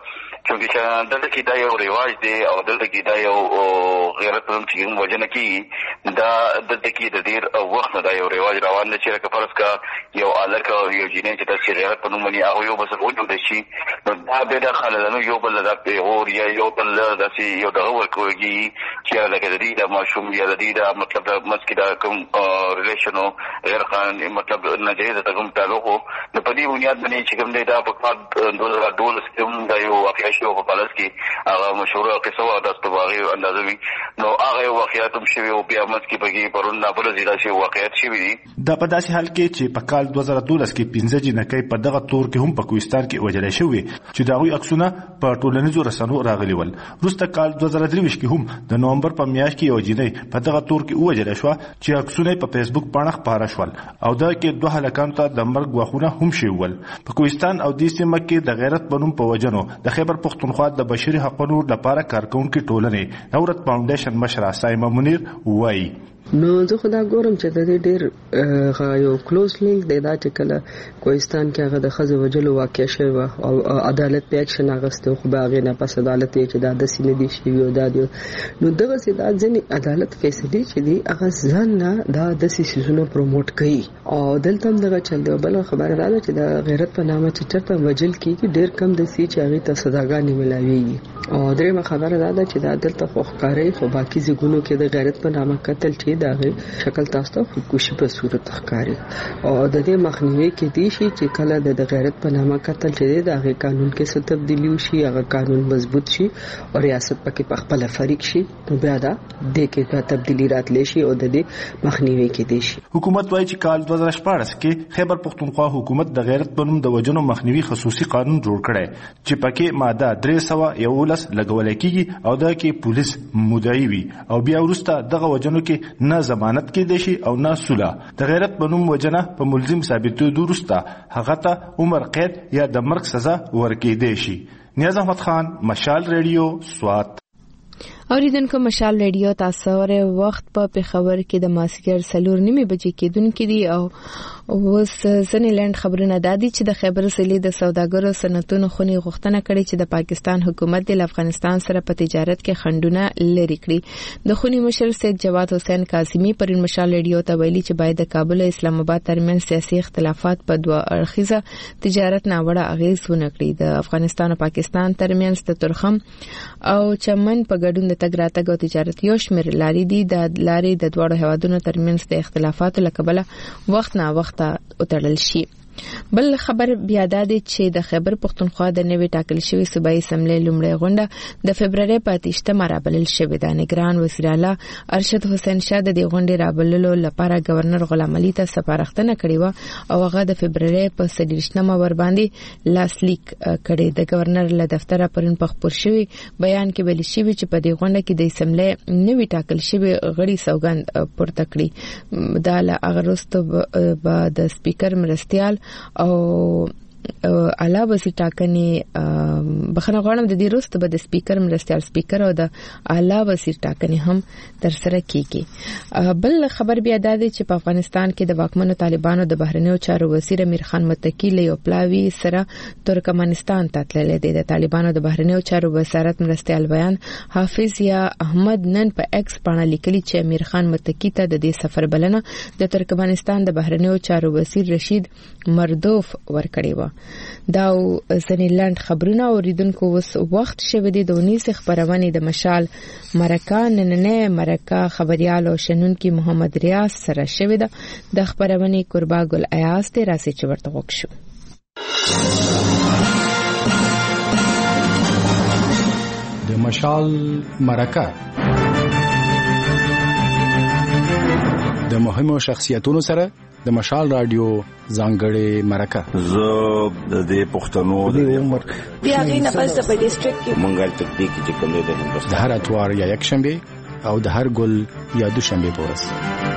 چې دلته کې دا یو رواج دی او دلته کې دا یو غیرت هم چې وجنه کیږي. دا دلته کې د ډیر وخت نه دا یو رواج روان دی چې لکه فرض کا یو الک او یو جنې چې د غیرت په نوم باندې هغه یو بس وجود شي نو دا به د خلانو یو بل د پیغور یا یو بل داسې یو دغه ورکوږي چې لکه د دې د ماشوم یا د دې د مطلب د مسکدا کوم ریلیشنو غیر قانوني مطلب ناجیز ته کوم تعلق نو په دې بنیاد باندې چې کوم دی دا په کار دوه هزار دولس کې دا یو واقعي شو په پالس کې هغه مشهور قصه و د استواغي اندازوي نو هغه واقعیت هم شوی او بیا مت کې بګي پرون نه بل زیاده شي واقعیت شوی دي. دا په داسې حال کې چې په کال دوه زره دولس کې پنځه جنکۍ په دغه تور کې هم په کوهستان کې وجلې شوې چې دا غوي عکسونه په ټولنیزو رسنیو راغلي ول. وروسته کال دوه زره درې کې هم د نومبر په میاشت کې یو جنۍ په دغه تور کې وجلې شو چې عکسونه په فیسبوک باندې خبره شول او دا کې دوه هلکان ته د مرګ غوښونه هم شول. په کوهستان او د سیمه کې د غیرت بنوم په وجنو د خیبر پختونخوا د بشري حقوقو لپاره کارکونکو ټولنې نورت فاونډیشن مشر سایمه منیر وایي نو زه خدا ګورم چې د دې ډېر یو کلوز لینک دی دا چې کله کوهستان کې هغه د ښځو وژلو واقع شوی او عدالت په اکشن اخیسته خو به هغې نه پس عدالت یې چې دا داسې نه دي شوي او دا دی نو دغسې دا ځینې عدالت فیصلې چې دي هغه ځان نه دا داسې څیزونه پروموټ کوي او دلته هم دغه چل دی. بله خبره دا ده چې د غیرت په نامه چې چېرته وژل کېږي ډېر کم داسې چې هغې ته سزاګانې میلاویږي او درېیمه خبره دا ده چې دا دلته خو ښکاري خو باقي ځایونو کې د غیرت په نامه قتل چې دا شکل تاسو ته خودکشي په صورت ښکاري او د دې مخنیوي کې دي شي چې کله د غیرت په نامه قتل چې د هغه قانون کې څه تبدیلی وشي هغه قانون مضبوط شي او ریاست پکې په خپل فریق شي نو بیا دا د کې په تبدیلی راتلی شي او د دې مخنیوي کې دي شي. حکومت وايي چې کال دوه زره شپاړس کې خیبر پختونخوا حکومت د غیرت په نوم د وجنو مخنیوي خصوصي قانون جوړ کړی چې پکې ماده درې سوه یولس لګولای کیږي او دا کې پولیس مدعي وي او بیا وروسته دغه وجنو کې نه ضمانت کېدای شي او نه صلح. د غیرت په نوم وجنه په ملزم ثابتېدو وروسته هغه ته عمر قید یا د مرګ سزا ورکېدای شي. نیاز احمد خان، مشال ریډیو، سوات. اوریدونکو مشال ریډیو تاسو ور وخت په پیښور کې د ماسګر سلور نیمه بجې کېدونکې دي او اوس سنیلند خبرونه دادي چې د خیبر سلی د سوداګرو صنعتونو خونی غوښتنه کړې چې د پاکستان حکومت د افغانستان سره په تجارت کې خنډونه لري کړي. د خونی مشر سید جواد حسین قاسمی پر مشال ریډیو ته ویلي چې باید د کابل او اسلام آباد ترمنځ سیاسي اختلافات په دوه اړخیزه تجارت ناوړه اغیز ونه کړي. د افغانستان او پاکستان ترمنځ د ترخم او چمن په ګډون د تګ راتګ او تجارت یو شمېر لارې دي. د لارې د دواړو هیوادونو ترمنځ د اختلافاتو له کبله وخت نه وخت وتړل شي. بل خبر بیا د چې د خیبر پختونخوا د نوي ټاکل شوی صوبایي اسمبلی لومړی غونډه د فبرवरी په اتهمه رابلل شوې ده. نگران وزیر اعلی ارشد حسین شاه د دې غونډې رابللو لپاره گورنر غلام علي ته سپارښتنه کړې و او هغه د فبرवरी په سدیرشتمه ور باندې لاسلیک کړي. د گورنر له دفتره پرون په خبر شوی بیان کې ویل شوی چې په دې غونډه کې د اسمبلی نوي ټاکل شوی غړي سوګند پورته کړي. دا له اغرستو به د سپیکر مرستيال او اعلی وزیر ټاکنې بخنه غواړم د دې وروسته به د سپیکر مرستيال سپیکر او د اعلی وزیر ټاکنې هم تر سره کیږي. بل خبر بیا د دې چې په افغانستان کې د واکمنو طالبانو د بهرنیو چارو وزیر امیر خان متکی له یو پلاوی سره ترکمنستان ته تللی دی. د طالبانو د بهرنیو چارو وزارت مرستيال بیان حافظ یا احمد نن په ایکس باندې لیکلی چې امیر خان متکی ته د دې سفر بلنه د ترکمنستان د بهرنیو چارو وزیر رشید مردوف ورکړی و. دا سنیلند خبرونه اوریدونکو اوس وخت شوه دي د ونیسه خبرونه د مشال مرکه نننه مرکه خبريال او شنونکي محمد ریاض سره شوه ده. د خبرونه قربا ګل ایاز ته راسي چې ورته وښو. د مشال مرکه د مهمو شخصیتونو سره د مشال رادیو ځانګړې مرکه. زه د دې پښتنو د عمر بیا غینه پس د ډیسټریکټ کې مونږه تکنیک چې کوم دی د هندوستان د هر اتوار یا یک شنبه او د هر ګل یا دوشنبه په ورځ.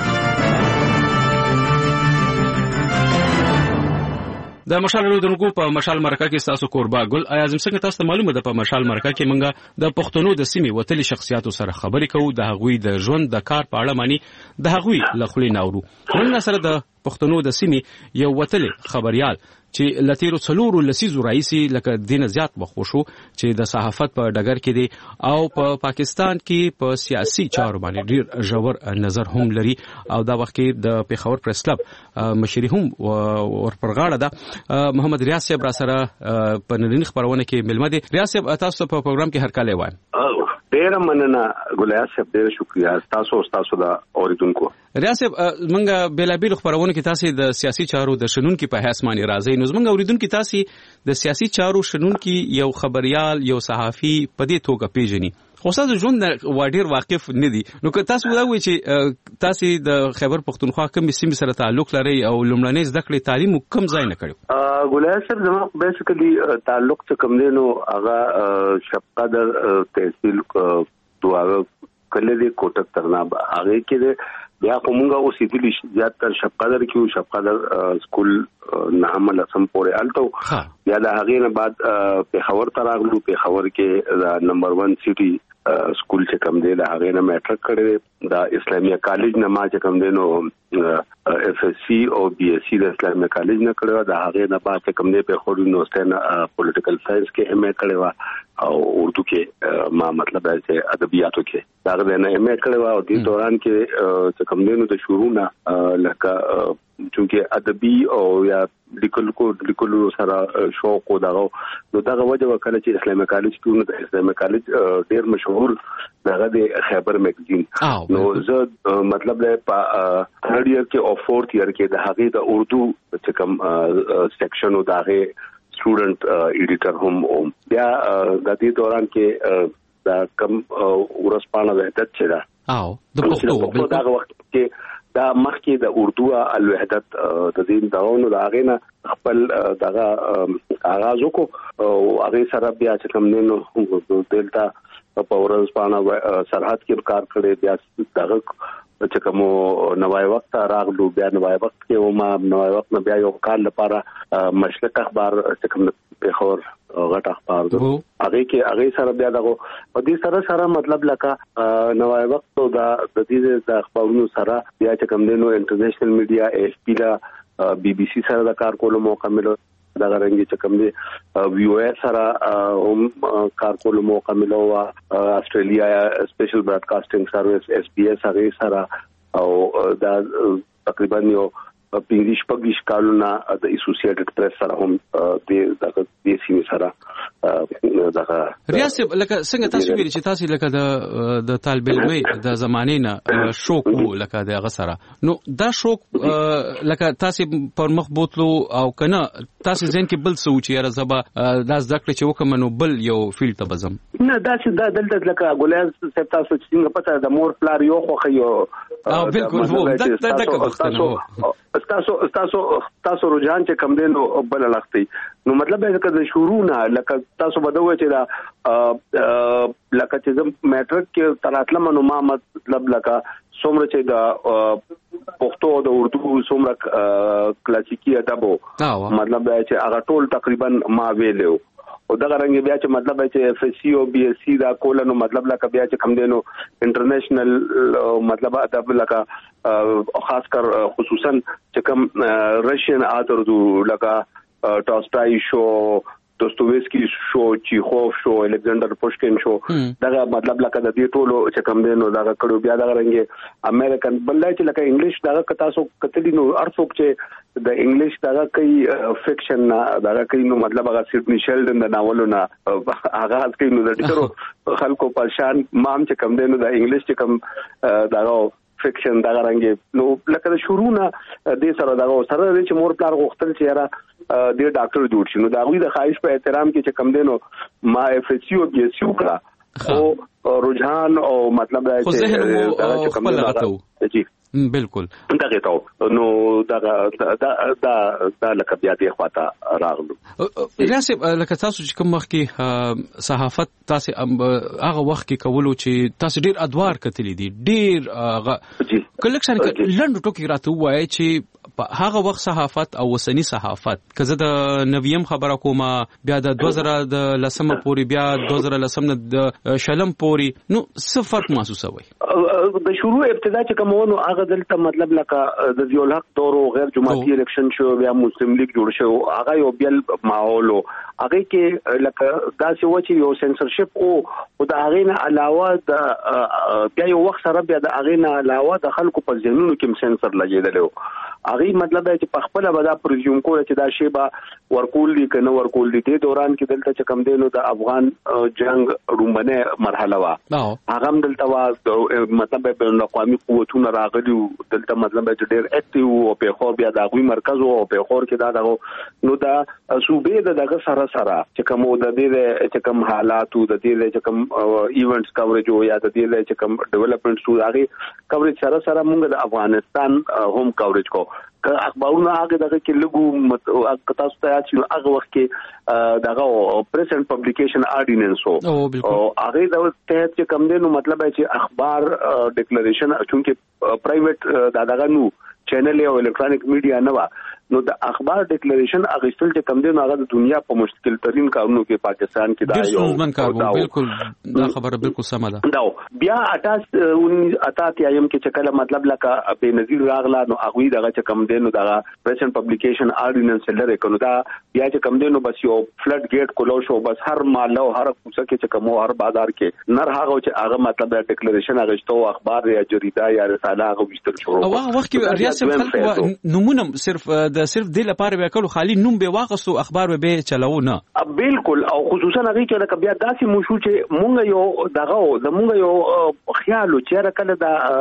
د مشال رودونکو په مشال مرکه کې تاسو قربا ګل اعظم څنګه تاسو معلومه ده په مشال مرکه کې مونږه د پښتنو د سیمې وتلي شخصیتو سره خبرې کوو. د هغوی د ژوند د کار په اړه معنی د هغوی لخوا ناورو. نن سره د پښتنو د سیمې یو وتلي خبريال چې لتیرو څلورو لسیزو رئیسي لکه دینه زیات وخوشو چې د صحافت په ډګر کې دی او په پا پاکستان کې په سیاسي چارو باندې ډیر ژور نظر هم لري او دا وخت کې د پیښور پریس کلب مشري هم ورپرغاړه ده. محمد ریاض صاحب را سره په نړۍ خبرونه کې ملمه دي. ریاض صاحب تاسو په پروګرام کې هر کله وایم. ډیر مننه ګلیا صاحب، ډیر شکریا تاسو او تاسو د اوریدونکو. ریاض صاحب منګه بیلابیل خبرونه کې تاسو د سیاسي چارو د شنونکو په حیث باندې راځي. نو منګه اوریدونکو تاسو د سیاسي چارو شنونکو یو خبريال یو صحافي په دې توګه پیژني. خو تاسو ژوند وړ واقف نه دي. نو که تاسو وایي چې تاسو د خیبر پختونخوا کوم سیمې سره تعلق لري او لومړنۍ زده کړې تعلیم کوم ځای نه کړو؟ ګلیا صاحب زما بیسیکلی تعلق څه کوم دی نو هغه شپقدر تحصیل دواغه کله دی کوټک ترناب هغه کې بیا کومه اوسېدلی زیات تر شپقدر کې شپقدر سکول نه عمل سم پورې الټو بیا د هغه نه بعد پیښور ته راغلو. پیښور کې نمبر ون سټي سکول چې کوم دی د هغه نه میټرک کړی. د اسلامیه کالج نه ما چې کوم دی نو اف اس سی او بي اس سی د اسلامیه کالج نه کړو. د هغه نه بعد چې کوم دی پیښور یونیورسيټي نه پولیټیکل ساينس کې ایم اے کړو او اردو کې ما مطلب ہے چې ادبیاتو کې دا غوښنه ایم اے کړو. او د دوران کې چې کوم دی نو د شروع نه لکه چونکه ادبي او یا لیکل کو لیکل سره شوق او دغه نو دغه وجه وکړه چې اسلامي کالج کې نو د اسلامي کالج ډیر مشهور دغه د خیبر میگزین نو زه مطلب د تھرد ایئر کې او فورث ایئر کې د هغه د اردو چې کوم سیکشن او دغه سټوډنټ ایډیټر هم بیا د دې دوران کې دا کم ورسپانه وحدت چې دا او د پښتو دغه وخت کې دا مخکې د اردو الوحدت د دین داونو د هغه نه خپل دغه آغاز وکړو او هغه سره بیا چې کوم نو دلته په ورځپاڼه سرحد کې کار کړی. بیا دغه چې کوم نوای وخت راغلو بیا نوای وخت کې ما نوای وخت نه بیا یو کال لپاره مشرق اخبار چې کوم په خور غټ اخبار دو هغه کې هغه سره بیا دغه او دې سره سره مطلب لکه نوای وخت او د دې د اخبارونو سره بیا چې کوم دینو انټرنیشنل میډیا ایف پی لا بي بي سي سره د کار کولو موقع ملو دا غرنګي چې کوم دي وی او اس سره هم کار کولو موقع ملو استرالیا سپیشل براډکاسټینګ سرویس اس پی اس هغه سره او دا تقریبا یو پینځه شپږ کالونه د اسوسییټډ پریس سره هم د دغه د سیمې سره دغه ریاست لکه څنګه تاسو ویل چې تاسو لکه د د طالب علمي د زمانې نه شوق لکه د غسره نو دا شوق لکه تاسو پر مخ بوتلو او کنه تاسو ځین کې بل څه چې را زبا د ذکر چې وکم نو بل یو فیلډ ته بزم نه دا چې دا دلته لکه ګولیاز سپ تاسو چې څنګه پته د مور پلار یو خو خو او بالکل وو دا دا دا تاسو تاسو تاسو رجحان چې کم دین بل لختي نو مطلب دا چې شروع نه لکه تاسو بدوي چې دا لکه چې میټرک کې تراتله منو ما مطلب لکه څومره چې دا پښتو او د اردو څومره کلاسیکي ادب مطلب دا چې هغه ټول تقریبا ما ویلو او دا رنګ بیا چې مطلب چې اف اس سی او بي اس سی دا کولنو مطلب لکه بیا چې کم دینو انټرنیشنل مطلب ادب لکه خاص کر خصوصا چې کم رشین آتر دو لکه ټالستای شو دوستويسکي شو چیخوف شو الکساندر پوشکین شو دا مطلب لکه د دې ټولو چې کم دینو دا کړو بیا دا رنګ امریکن بلای چې لکه انګلیش دا کتا سو کتلی نو ارڅوک چې د انګلیش دا کوي فکشن دا کوي نو مطلب هغه سیډنی شیلډن د ناولونو هغه کوي نو د ډیرو خلکو پرشان مام چې کم دینو د انګلیش چې کم دا فکشن دا رنګ نو لکه شروع نه د سره دا سره چې مور پلار غوښتل چې را د ډاکټر جوړ شي نو دا غوي د خواهش په احترام کې چې کم دینو ما اف اس سی او بي اس سی وکړه او رجحان او مطلب دا چې کم دینو جی بالکل دغه ته نو دا دا دا دا لکه بیا دی خواته راغلو ریاست لکه تاسو چې کوم وخت کې صحافت تاسو هغه وخت کې کولو چې تاسو ډیر ادوار کتلی دي ډیر کلیکشن لنډ ټوکی راته وایي چې هغه وخت صحافت او وسنی صحافت کزه د نویم خبره کومه بیا د دوه زره د لسمه پوری بیا دوه زره لسم د شلم پوری نو څه فرق محسوسوي د شروع ابتدا چې کومونو هغه دلته مطلب لکه د ضیاء الحق دور او غیر جماعتي الیکشن شو بیا مسلم لیگ جوړ شو هغه یو بل ماحول هغه کې لکه دا چې و چې یو سنسرشپ او او د هغه نه علاوه د بیا یو وخت سره بیا د هغه نه علاوه د خلکو په ځینونو کې سنسر لګیدل هغه مطلب دی چې په خپل ودا پرزیوم کوله چې دا شی به ورکول دي کنه ورکول دي د دوران کې دلته چې کم دینو د افغان جنگ رومبنه مرحله وا هغه هم دلته وا مطلب به اقوامي قوتونه راغلي دلته مطلب چې ډېر اکټیو او په خو بیا د غوي مرکز او په خور کې دا دغه نو دا صوبې د دغه سره سره چې کوم د دې چې کوم حالات او د دې چې کوم ایونټس کورېج او یا د دې چې کوم ډیولپمنټس او هغه کورېج سره سره موږ د افغانستان هم کورېج کو که اخبارونه هغه دغه کې لګو کتا ستاسو چې هغه وخت کې دغه پریس اند پبلیکیشن آرډیننس او هغه د ته چې کم دی نو مطلب چې اخبار ډیکلریشن چونکه پرایویټ دغه نو چینل او الکترونیک میډیا نه و نو د اخبار ډیکلریشن اغستل چې کم دی نو هغه د دنیا په مشکل ترين کارونو کې پاکستان کې دا یو بالکل دا خبره بالکل سم ده دا بیا اٹاس اتات ایم کې چې کله مطلب لکه به نظیر راغلا نو هغه دغه چې کم دی نو دا پریس اند پبلیکیشن آرډیننس لري کنو دا بیا چې کم دی نو بس یو فلډ گیټ کولو شو بس هر مال او هر کوڅه کې چې کوم هر بازار کې نر هغه چې هغه مطلب ډیکلریشن اغشتو اخبار یا جریده یا رساله هغه وشتل شروع او هغه وخت کې ریاست خلک نمونه صرف د صرف د لپاره به کولو خالی نوم به واغستو اخبار به چلاو نه بالکل او خصوصا هغه چې لکه بیا داسې مشو چې مونږ یو دغه د مونږ یو خیال چې راکله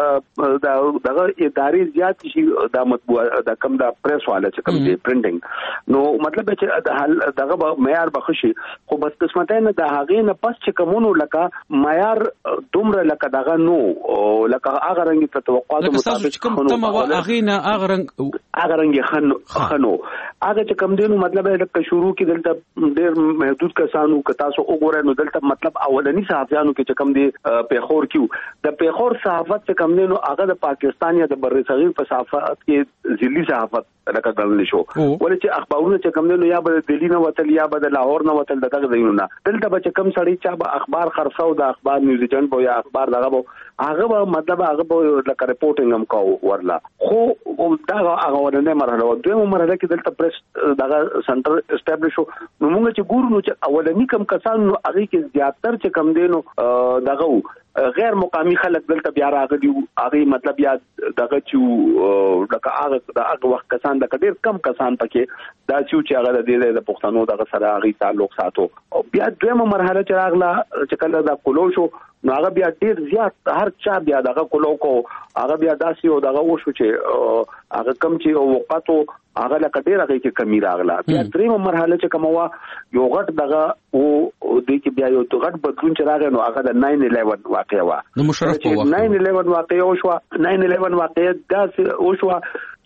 دا دغه ادارې زیات شي د مطبوعات د کم د پریس والا چې کم دی پرینټینګ نو مطلب چې د حل دغه معیار بخشي خو بس قسمت نه د هغه نه پس چې کومونو لکه معیار دومره لکه دغه نو لکه هغه رنګ ته توقعات مطابق کوم تم هغه نه هغه رنګ هغه رنګ خن خنو هغه چې کم دینو مطلب د شروع کې دلته ډېر محدود کسانو که تاسو وګورئ نو دلته مطلب اولنی صحافیانو کې چې کم دي پیښور کیو د پیښور صحافت چې کم دینو هغه د پاکستان یا د بر صغیر په صحافت کې ځلی صحافت لکه ګڼل شو ولې چې اخبارونه چې کم دینو یا به دلی نه وتل یا به د لاهور نه وتل دغه ځایونه دلته به چې کم سړی چې به اخبار خرڅاو د اخبار نیوز ایجنټ یا اخبار دغه هغه مطلب هغه به لکه ریپورټینګ هم کوو ورلا خو دا هغه ورنه مرحله و دوه مرحله کې دلته پریس دغه سنټر اسټابلیش شو نو موږ چې ګورو نو چې اولنی کم کسان نو هغه کې زیاتر چې کم دینو دغه غیر مقامی خلک دلته بیا راغلي هغه مطلب یا دغه چې دغه هغه دغه وخت کسان د ډېر کم کسان پکې دا چې هغه د دې د پښتنو دغه سره هغه تعلق ساتو او بیا دویمه مرحله چې راغله چې کله دا کولو شو نو هغه بیا ډېر زیات هر چا بیا دغه کولو کو هغه بیا داسې او دغه وشو چې هغه کم چې وقاتو هغه لکه ډېر هغه کې کمی راغله بیا دریمه مرحله چې کومه وا یو غټ دغه او د کې بیا یو غټ بدلون چې راغی نو هغه د ناین الیون واقعا وا نو مشرف په وخت ناین الیون واقعا او شو ناین الیون واقعا داسې او شو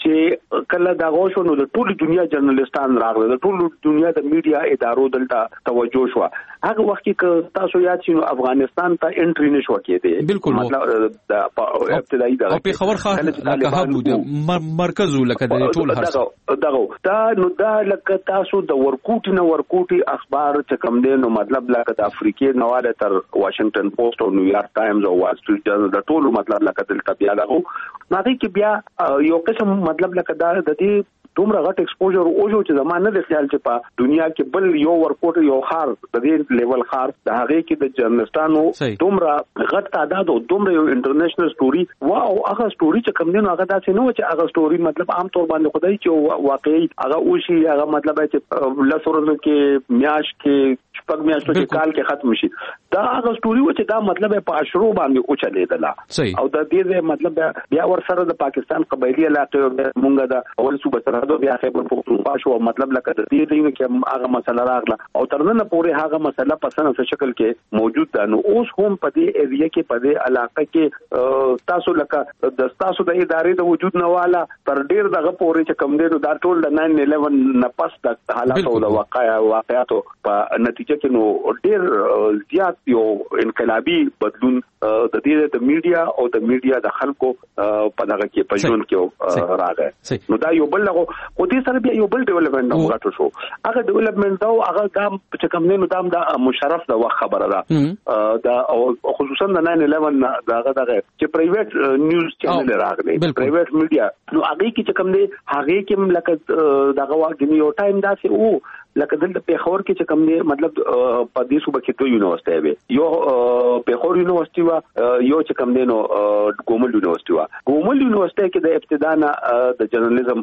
چې کله دا غوښو نو د ټول دنیا جرنالستان راغله د ټول دنیا د میډیا ادارو دلته توجه شو هغه وخت کې تاسو یاد شئ افغانستان ته انټری نشو کېده بالکل مطلب د ابتدایي د په خبر خاص لکه هبو د مرکز لکه د ټول هر دغه دا نو دا لکه تاسو د ورکوټ نه ورکوټي اخبار چې کوم دی نو مطلب لکه د افریقې نواله تر واشنگټن پوسټ او نیویارک ټایمز او وال سټریټ جرنل د ټول مطلب لکه دلته بیا دغه ناګي کې بیا یو قسم مطلب لکه دا د دې دومره غټ ایکسپوژر او جو چې زمانه د خیال چې په دنیا کې بل یو ورکوټ یو خار د دې لیول خار د هغه کې د جرنالستانو دومره غټ تعداد او دومره یو انټرنیشنل سټوري واو هغه سټوري چې کوم دینو هغه داسې نه و چې هغه سټوري مطلب عام طور باندې خدای چې واقعي هغه اوشي هغه مطلب چې لسورو کې میاش کې شپږ میاشتو کې کال کې ختم شي دا هغه سټوري و چې دا مطلب په عشرو باندې او چلیدله او د دې مطلب بیا ور سره د پاکستان قبایلی علاقې مونږه د اول صوبه سره بیا خیبر پختونخوا شو مطلب لکه د دې دینه کې هغه مسله راغله او تر نن پورې هغه مسله په سن څه شکل کې موجود ده نو اوس هم په دې ایریا کې په دې علاقه کې تاسو لکه د تاسو د ادارې د وجود نه والا تر ډیر دغه پورې چې کم دی نو دا ټول د ناین الیون نه پس د حالات او د واقعیا واقعاتو په نتیجه کې نو ډیر زیات یو انقلابي بدلون د دې د میډیا او د میډیا د خلکو په دغه کې په ژوند کې راغی نو دا یو بل او دې سره بیا یو بل ډیولپمنٹ نو غاټو شو هغه ډیولپمنٹ دا هغه د چې کوم نه نو دام د مشرف د وخت خبره ده دا او خصوصا د ناین الیون دغه دغه چې پرایویټ نیوز چینل راغلي پرایویټ میډیا نو هغه کې چې کوم دی هغه کې لکه دغه واګنی یو ټایم داسې او لکه دلته پیښور کې چې کوم دی مطلب په دې صوبه کې دوه یونیورسيټي وي یو پیښور یونیورسيټي وا یو چې کوم دی نو ګومل یونیورسيټي وا ګومل یونیورسيټي کې د ابتدا نه د جرنالیزم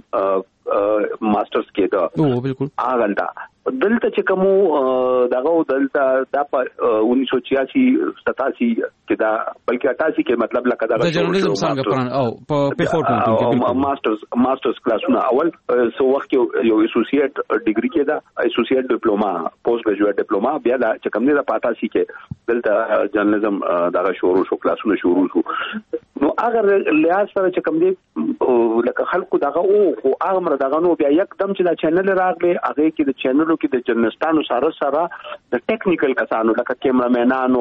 ماسترز کې دا او بالکل اغلدا دلته چې کوم دغه دلته د انیس سو چھیاسی ستاسی کې دا بلکې اٹھاسی کې مطلب لکه دا د جرنالیزم څنګه پران او په پیښور کې ماسترز ماسترز کلاسونه اول سو وخت یو اسوسییټ ډیګري کې دا اسوسییټ ډیپلوما پوسټ ګریجویټ ډیپلوما بیا دا چې کوم نه د پاتاسي کې دلته جرنالیزم دغه شروع شو کلاسونه شروع شو نو اگر لیاس سره چې کوم دی لکه خلکو دغه او خو هغه دغه نو بیا یکدم چې دا چینل راغلی هغه کې د چینل کې د جرنالستانو سره سره د ټیکنیکل کسانو لکه کیمرامنانو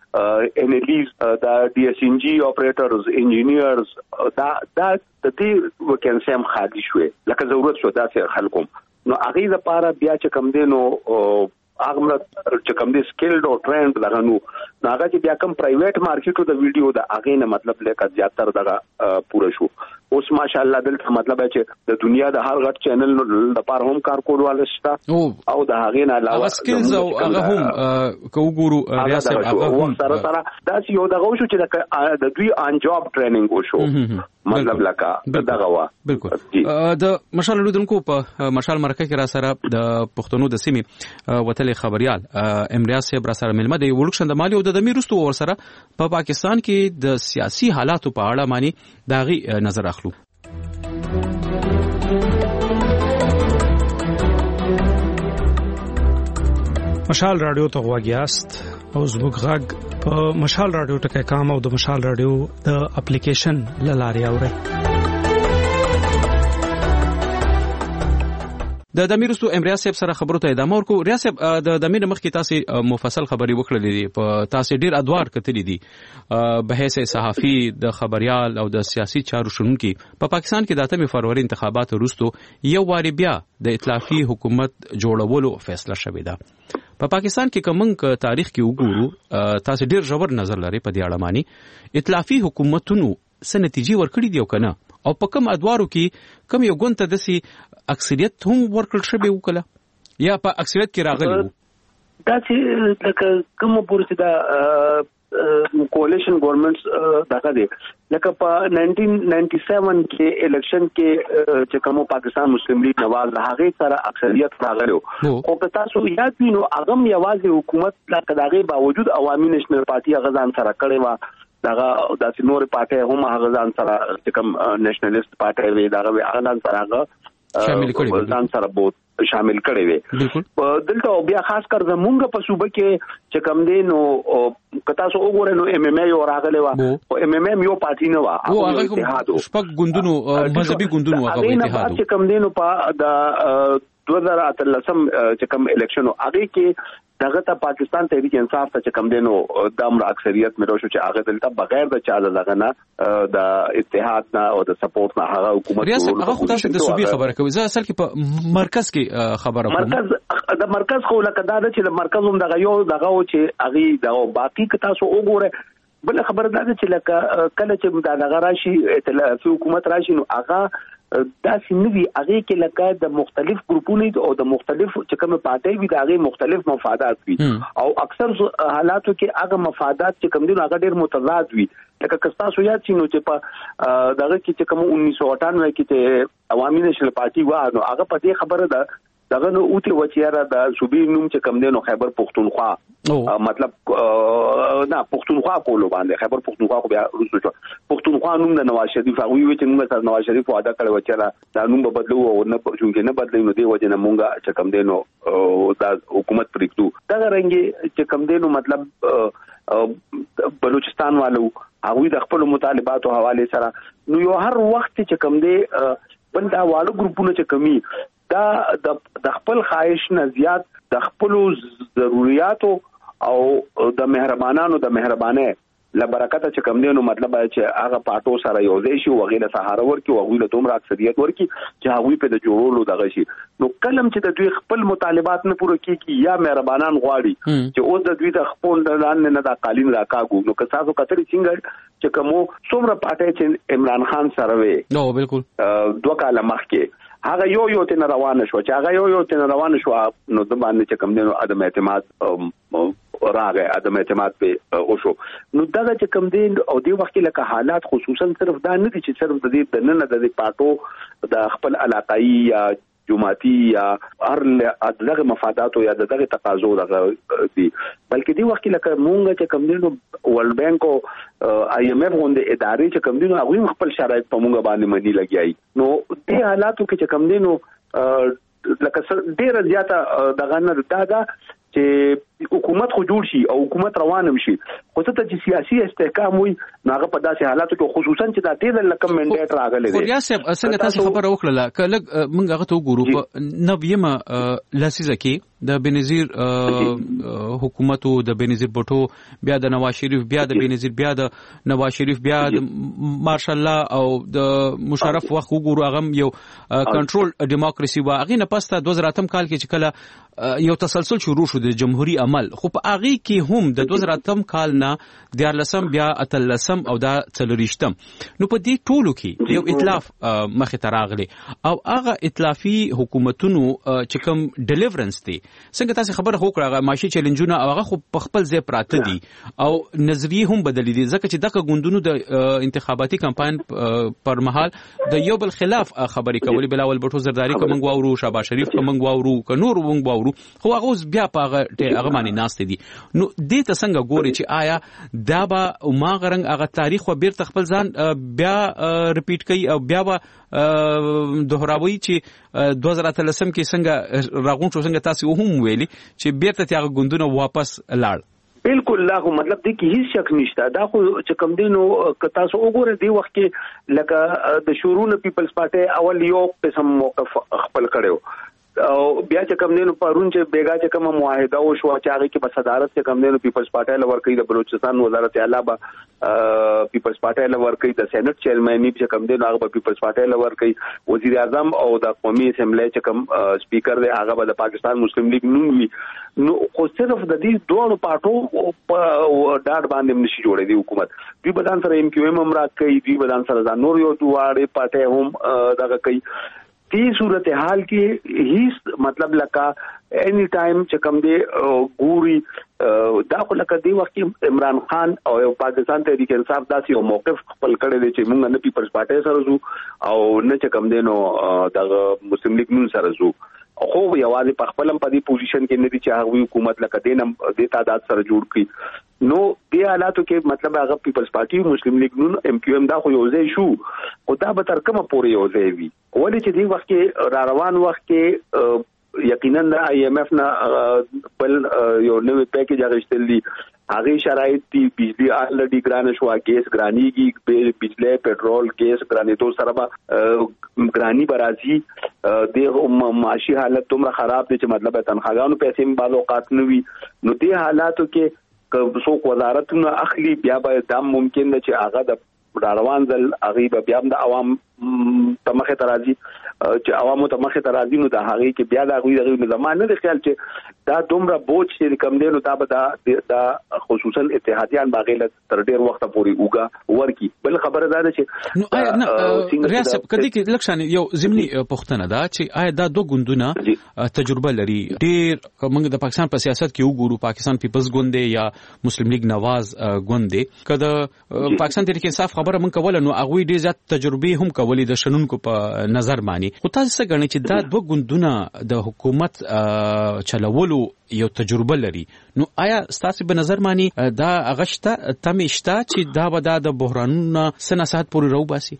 انالیز د ډي اس ان جي اپریټرز انجینیرز دا دا د دې وکانسي هم خالي شوې لکه ضرورت شو داسې خلکو نو هغه لپاره بیا چې کم دي نو هغه چې کوم دي سکیلډ او ټرینډ دغه نو هغه چې بیا کوم پرایویټ مارکیټو د ویډیو د هغه نه مطلب لکه زیاتره دغه پوره شو اوس ماشاءالله دلته مطلب چې د دنیا د هر غټ چینل لپاره هم کار کولواله شته او د هغه نه علاوه سکیلز او هغه هم کو ګورو ریاست هغه هم سره سره دا یو دغه شو چې د دوی ان جاب ټریننګ وشو مطلب لکه دغه وا بالکل د مشال لودونکو په مشال مرکه کې را سره د پښتنو د سیمې وتل خبريال امریاض صاحب را سره ملمه دی ورکشن د مالی او د میرستو ور سره په پاکستان کې د سیاسي حالاتو په اړه معنی داغي نظر اخلو مشال رادیو ته غواګیاست او زموږ غږ په مشال رادیو ټکي کام او د مشال رادیو د اپلیکیشن لاري اوري د دمیر استو امریاز صاحب سره خبرو ته ادامه ورکو. ریاض صاحب د دمیر مخ کې تاسو مفصل خبري وکړلې دي په تاسو ډیر ادوار کتلې دي به حیث صحافي د خبريال او د سیاسي چارو شونکي په پا پاکستان کې د اتمې فروری انتخابات وروسته یو واری بیا د ائتلافي حکومت جوړولو فیصله شوې ده. په پا پاکستان کې کومنګ تاریخ کې وګورو تاسو ډیر ژور نظر لري په دې اړه مانی ائتلافي حکومتونو څه نتیجې ورکړي دي او کنه او په کوم ادوارو کې کوم یو ګونته دسي اکثریت هم ورکړل شوی وکړه یا په اکثریت کې راغلی وو دا چې لکه کوم پورې دا کولیشن ګورنمنټس دغه دی لکه په نائنټین نائنټي سیون کې الیکشن کې چې کوم پاکستان مسلم لیگ نواز هغه سره اکثریت راغلو او که تاسو یاد وینو هغه یوازې حکومت لکه دغه باوجود عوامي نېشنل پارټي هغه ځان سره کړی و دغه د نور پارټي هم هغه ځان سره چې کوم نېشنلیست پارټي وي دغه هغه ځان سره هغه شامل کړي ځان سره بہت شامل کړي وي دلته بیا خاص کر زمونږ په صوبه کې چې کوم دی نو کتا سو وګورئ نو ایم ایم ای او راغلی و او ایم ایم ای یو پارټي نه و او هغه شپږ ګوندونو مذهبي ګوندونو هغه اتحاد چې کوم دی نو په د دوه هزار اتلسم چې کوم الیکشن هغه کې دغه ته پاکستان تحریک انصاف ته چې کوم دی نو د امر اکثریت مې راوښو چې هغه دلته بغیر د چا دغه نه د اتحاد نه او د سپورټ نه هغه حکومت ریاست هغه خو تاسو د صوبې خبره کوي زه اصل کې په مرکز کې خبره کوم مرکز د مرکز خو لکه دا چې د مرکز هم دغه یو دغه چې هغه د باقي که تاسو وګورئ بل خبره دا چې لکه کله چې دغه راشي ائتلافي حکومت راشي نو هغه دا سیموي هغه کې لکه د مختلف ګروپونو او د مختلف چې کوم پارټي وي د هغه مختلف مفادات وي او اکثر حالاتو کې هغه مفادات چې کوم دي هغه ډېر متضاد وي لکه کستا سو یاد شي نو چې په دغه کې چې کوم انیس سو اٹھانوے کې ته عوامي نېشنل پارټي و نو هغه په دې خبره ده دغه نو اوتی وچیاره د صوبې نوم چې کم دی نو خیبر پختونخوا مطلب نه پختونخوا کولو باندې خیبر پختونخوا خو بیا روسو شو پختونخوا نوم د نواز شریف هغه وی چې موږ سره نواز شریف وعده کړو وچیاره دا نوم به بدلو او نه چې نه بدلې نو دی وجه نه مونږه چې کم دی نو دا حکومت پرېږدو دا رنګي چې کم دی نو مطلب بلوچستان والو هغه د خپل مطالباتو حواله سره نو یو هر وخت چې کم دی بندا والو ګروپونو چې کمی دا د خپل خواهش نه زیات د خپل ضرورتو او د مهربانانو د مهربانه لبرکته چې کم دی نو مطلب چې هغه پاټو سره یو ځای شي وغیله سهار ورکی او غوله دومره اکثریت ورکی چې هغه په د جوړولو دغه شي نو کلم چې د دوی خپل مطالبات نه پوره کیږي یا مهربانان غواړي چې اوس د دوی د خپل دلان نه د قالین راکاګو نو که تاسو کتري څنګه چې کوم څومره پاټي چې عمران خان سره وي نو بالکل دوه کاله مخکې هغه یو یو تن روانه شو چې هغه یو یو تن روانه شو نو د باندې چې کم دی نو عدم اعتماد راغی عدم اعتماد په او شو نو دا چې کم دی او دی وخت لکه حالات خصوصا صرف دا نه دي چې صرف د دې د نن د پاټو د خپل علاقائی یا جماعتي یا هر دغه مفاداتو یا دغه تقاضو دغه دي بلکې دی وخت لکه مونږ چې کم دی نو ورلد بانک او آی ایم ایف غونډه ادارې چې کم دی نو هغه خپل شرایط په مونږ باندې منی لګیای نو دې حالاتو کې چې کم دی نو لکه ډیر زیاته دغه نه دا دا چې حکومت خو جوړ شي او حکومت روانه شي خو ته چې سیاسي استحکام وي ناغه په داسې حالاتو کې خصوصا چې دا ډېر لکه منډیټ راغلی دی خو ریاست څنګه تاسو خبره وکړه کله موږ هغه ته وګورو په نویمه لسیزه کې د بنظیر حکومت او د بنظیر بوټو بیا د نواز شریف بیا د بنظیر بیا د نواز شریف بیا د مارشال الله او د مشرف وخت وګورو هغه یو کنټرول دیموکراسي وا هغه نه پسته دوه هزار اتم کال کې چې کله یو تسلسل شروع شو د جمهوریت عمل خو په هغه کې هم د دوه هزار اتم کال نه د لسم بیا اتلسم او د څلورشتم نو په دې ټولو کې یو ائتلاف مخې ته راغلی او هغه ائتلافي حکومتونو چې کوم ډیلیورنس دي څنګه تاسو خبره وکړه هغه معاشي چیلنجونه هغه خو په خپل ځای پراته دي او نظریه هم بدلې دي ځکه چې دغه ګوندونو د انتخاباتي کمپاین پر مهال د یو بل خلاف خبرې کولې بلاول بټو زرداری کوم غواورو شاباش شریف کوم غواورو کنور وون غواورو خو هغه بیا په هغه هغه باندې ناشته دي نو دې ته څنګه ګوري چې آیا دا به ما غرنګ هغه تاریخ و بیرته خپل ځان بیا ریپیټ کوي او بیا به دوهراوي چې دوه هزار اتلسم کې څنګه راغون شو څنګه تاسو هم ویلي چې بیرته تیغه ګوندونه واپس لاړ بالکل لا خو مطلب دی کې هیڅ شک نشته دا خو چې کوم دینو ک تاسو وګورئ دی وخت کې لکه د شورونه پیپلز پارټي اول یو قسم موقف خپل کړو او بیا چې کوم دینو پرون چې بیګا چې کوم معاهده او شو چې هغه کې په صدارت کې کوم دینو پیپلز پارټي لور کوي د بلوچستان وزارت اعلی به پیپلز پارټي لور کوي د سېنات چیرمن چې کوم دینو هغه په پیپلز پارټي لور کوي وزیر اعظم او د قومي اسمبلی چې کوم سپیکر دی هغه به د پاکستان مسلم لیگ نون وي نو خو صرف د دې دوه پارټو په ډاډ باندې نشي جوړې دی حکومت دوی بدن سره ایم کیو ایم هم راکړي دوی بدن سره ځان نور یو دوه پارټي هم دغه کوي دې صورتحال کې هیڅ مطلب لکه اني ټایم چې کوم دی ګوري دا خو لکه دی وخت عمران خان او پاکستان تحریک انصاف داسې یو موقف خپل کړی دی چې موږ نه پیپلز پارټي سره زو او نه چې کوم دی نو د مسلم لیگ نون سره زو خو یوازې په خپلم په دې پوزیشن کې نه دي چې هغه حکومت لکه دینم د تعداد سره جوړ کړي نو دې حالاتو کې مطلب هغه پیپلز پارټي مسلم لیگ نون ایم کیو ایم دا خو یو ځای شو او دا به تر کومه پورې یو ځای وي ولې چې دې وخت کې را روان وخت کې یقینا د آی ایم ایف نه بل یو نوې پیکیج اغشتل دي هغه شرایط دي بجلی الډی ګران شو ګیس ګرانیږي بجلی پټرول ګیس ګرانې تو سره به ګرانی برازي د معاشي حالت دومره خراب دي چې مطلب تنخواګانو پیسې په بعض اوقات نه وي نو دې حالاتو کې څوک وزارتونه اخلي بیا به دا ممکن ده چې هغه د روان ځل هغه به بیا د عوام تمخه ترازی چې عوامو تمخه ترازی نو د هغه کې بیا د هغه د زمانه د خیال چې دا دومره بوج چې کم دی نو دا به دا خصوصا اتحادیان باغله تر ډیر وخت پورې اوګه ورکی بل خبره ده چې نو آیا نه ریاست کدي کې لکشان یو زمینی پښتنه ده چې آیا دا دوه ګوندونه تجربه لري ډیر موږ د پاکستان په سیاست کې وګورو پاکستان پیپلز ګوند یا مسلم لیگ نواز ګوند کده پاکستان تحریک انصاف خبره موږ کوله نو هغه ډیر زیات تجربه هم ولې د شنونکو په نظر باندې خو تاسو څه غواړئ چې دا دوه ګوندونه د حکومت چلولو یو تجربه لري نو آیا ستاسو په نظر باندې دا اغشته تمشته چې دا به د بحرانونو سناسات پورې راو باسي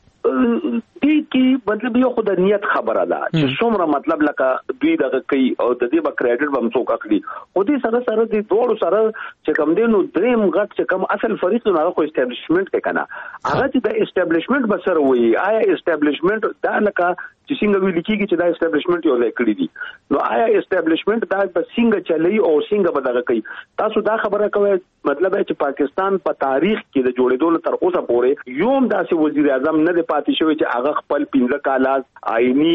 دې کې مطلب یو خو د نیت خبره ده چې څومره مطلب لکه دوی دغه کوي او د دې به کریډټ به څوک اخلي او دې سره سره د دوړو سره چې کوم دی نو دریم غټ چې کوم اصل فریق نه راخو اسټابلیشمنت کې کنه هغه چې د اسټابلیشمنت به سره وي آیا اسټابلیشمنت دا لکه چې څنګه ویل کیږي چې دا اسټابلیشمنت یو ځای کړی دي نو آیا اسټابلیشمنت دا به څنګه چلی او څنګه به دغه کوي تاسو دا خبره کوئ مطلب چې پاکستان په تاریخ کې د جوړېدو تر اوسه پورې یوم داسې وزیر اعظم نه دی پاتې شوی چې هغه خپل پنځه کالات آئینی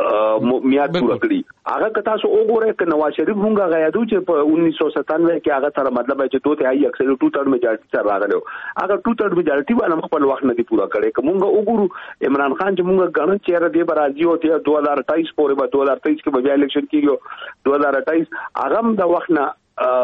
میاد پوره کړی هغه که تاسو وګورئ ک نواز شریف مونږه غیادو چې په انیس سو ستانوے کې هغه سره مطلب چې دوه تهایی اکثر ټو تھرډ میجارټي سره راغلو هغه ټو تھرډ میجارټي باندې خپل وخت نه دی پوره کړی ک مونږه وګورو عمران خان چې مونږه غن چیرې دی برازي او ته دو ہزار اٹھائیس پورې به دو ہزار تیئیس کې به الیکشن کیږي دو ہزار اٹھائیس هغه د وخت نه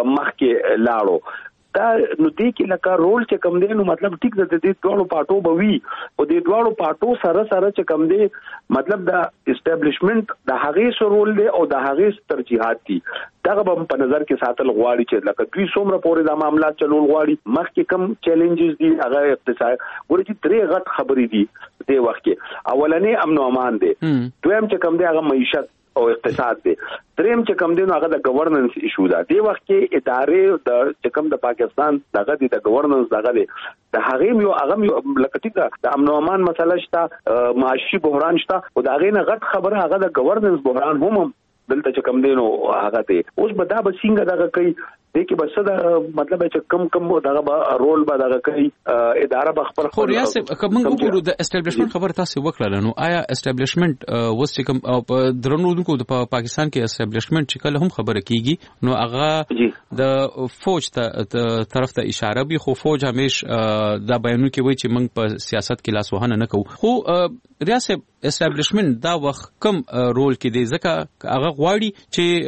مخکې لاړو دا نو دې کې لکه رول چې کم دی نو مطلب ټیک د دې ټولو پټو بوي او دې ټولو پټو سره سره چې کم دی مطلب د اسټابلیشمنت د هغه سره رول دی او د هغه ترجیحات دي دا به په نظر کې ساتل غواړي چې لکه دوی څومره پورې د معاملات چلول غواړي مخکې کم چیلنجز دي هغه اقتصاد ګوري چې درې غټ خبرې دي دې وخت کې اولنې امن او امان دی دویم چې کم دی هغه معیشت او اقتصاد دی دریم چې کم دی نو هغه د گورننس ایشو ده دی وخت کې ادارې د چې کم د پاکستان دغه د گورننس دغه دی د هغه یو هغه لکه ټیک د امن او امان مسله شته معاشي بحران شته او د هغه نه غټ خبره هغه د گورننس بحران هم دلته چې کم دی نو هغه ته اوس به دا به څنګه دغه کوي دې کې بس دا مطلب چې کم کم دغه رول به دغه کوي اداره به خپل خو ریاست کوم وګورو د اسټابلیشمنت خبر تاسو وکړل نو آیا اسټابلیشمنت وس چې کوم او درنونکو د پاکستان کې اسټابلیشمنت چې کله هم خبره کیږي نو هغه د فوج ته طرف ته اشاره به خو فوج همیش دا بیانونه کوي چې موږ په سیاست کې لاس وهانه نه کوو خو ریاست اسټابلیشمنت دا وخت کم رول کې دی ځکه هغه غواړي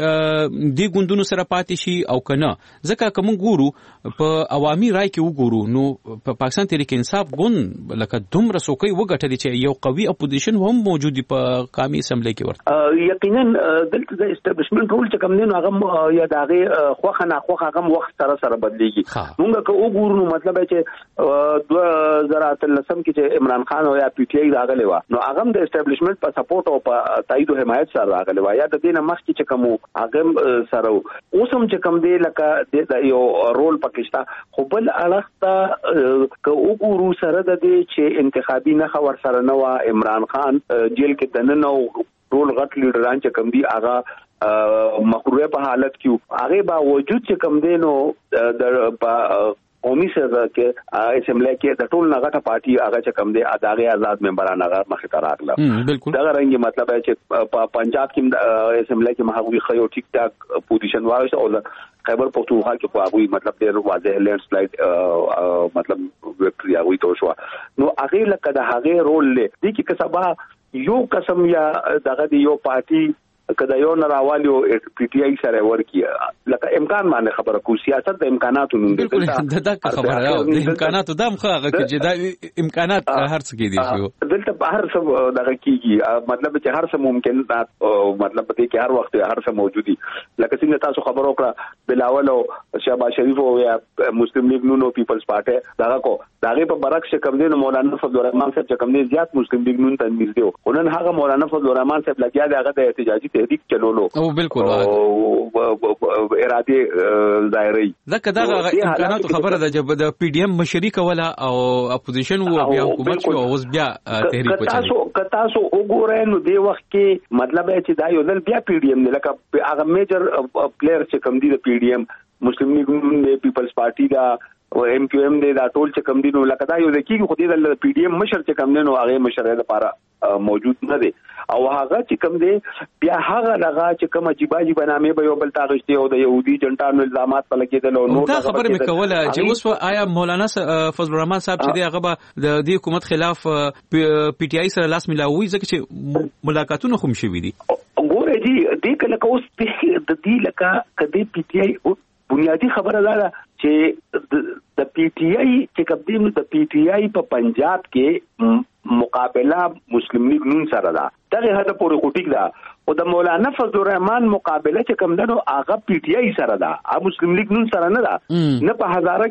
چې د ګوندونو سره پاتې شي او کنه ځکه کوم ګورو په عوامي رائے کې وګورو نو په پاکستان تحریک انصاف ګوند لکه دومره سوکي وګټل چې یو قوي اپوزیشن هم موجود په قومي اسمبلی کې ورته یقینا دلته د اسټابلیشمنت رول چې کوم دی نو هغه یا دغه خوخه نه خوخه هغه وخت سره سره بدليږي موږ که وګورو نو مطلب چې دوه هزار اتلسم کې چې عمران خان او یا پی ټی آی راغلی و نو هغه د اسټابلیشمنت په سپورټ او په تایید او حمایت سره راغلی و یا د دې نه مخکې چې کوم هغه سره اوس هم چې کوم دی لکه د یو رول پکشتا خو بل اړخته که وګورو سره د دې چې انتخابي نه خبر سره نه و عمران خان جیل کې دنه نو ټول غټ لیډران چې کم دي هغه مخروبه په حالت کې هغه با وجود چې کم دي نو د قومي سره کې اسمبلی کې د ټول نغټه پارټي هغه چې کم دي اداغه آزاد ممبران هغه مخې ته راغله دا رنګي مطلب ہے چې پنجاب کې اسمبلی کې محاوی خيو ټیک ټاک پوزیشن واوس او خیبر پختونخوا کې خو هغه مطلب ډیر واضح لینډ سلایډ مطلب وکټري هغه تو شو نو هغه لکه د هغه رول لې دي کې کسبه یو قسم یا دغه دی یو پارټي کدا یو نراوالیو پی ټی آی سره ورکی لکه امکان باندې خبره کو سیاست د امکاناتو نوم دی دا د خبره د امکاناتو دم خو هغه چې دا امکانات هر څه کې دي شو دلته بهر څه دغه کیږي مطلب چې هر څه ممکن مطلب دې کې هر وخت هر څه موجودي لکه څنګه تاسو خبرو کړه بلاول او شهباز شریف او یا مسلم لیگ نون او پیپلز پارټي دغه کو دغه په برعکس کوم دي مولانا فضل الرحمن صاحب چې کوم دي زیات مسلم لیگ نون ته نږدې و ونن هغه مولانا فضل الرحمن صاحب لګیا دی هغه د احتجاجي تحریک چلولو او بالکل اراده ظاهري ځکه دا امکانات خبره ده چې د پی ډی ایم مشري کوله او اپوزیشن وو بیا حکومت شو اوس بیا تحریک وچلي تاسو تاسو وګورئ نو د وخت کې مطلب چې دا یو ځل بیا پی ډی ایم لکه هغه میجر پلیئر چې کوم دي د پی ډی ایم مسلم لیگ د پیپلز پارټي دا او ایم کیو ایم د ټول چې کم دي نو لکه دا یو د کیږي خو دې د پی ډی ایم مشر چې کم دي نو هغه مشر لپاره موجود نه دی او هغه چې کم دي بیا هغه لغه چې کوم جیباجی بنامه به یو بل تاغشتي او د يهودي جنټانو الزامات په لګیدل او نو دا خبره مې کوله چې اوس آیا مولانا فضل الرحمن صاحب چې دی هغه به د دې حکومت خلاف پی ټی آی سره لاس ملاوي ځکه چې ملاقاتونه هم شوي دي ګوره دي دې کله اوس د دې لکه کدي پی ټی آی بنیادی خبره ده چې د پی ټی آی چې قدیم د پی ټی آی په پنجاب کې مقابله مسلم لیگ نون سره ده دغه هدا پورې کوټیک ده او د مولانا فضل الرحمن مقابله چې کوم ده نو هغه پی ټی آی سره ده ا مسلم لیگ نون سره نه ده نه په هزاره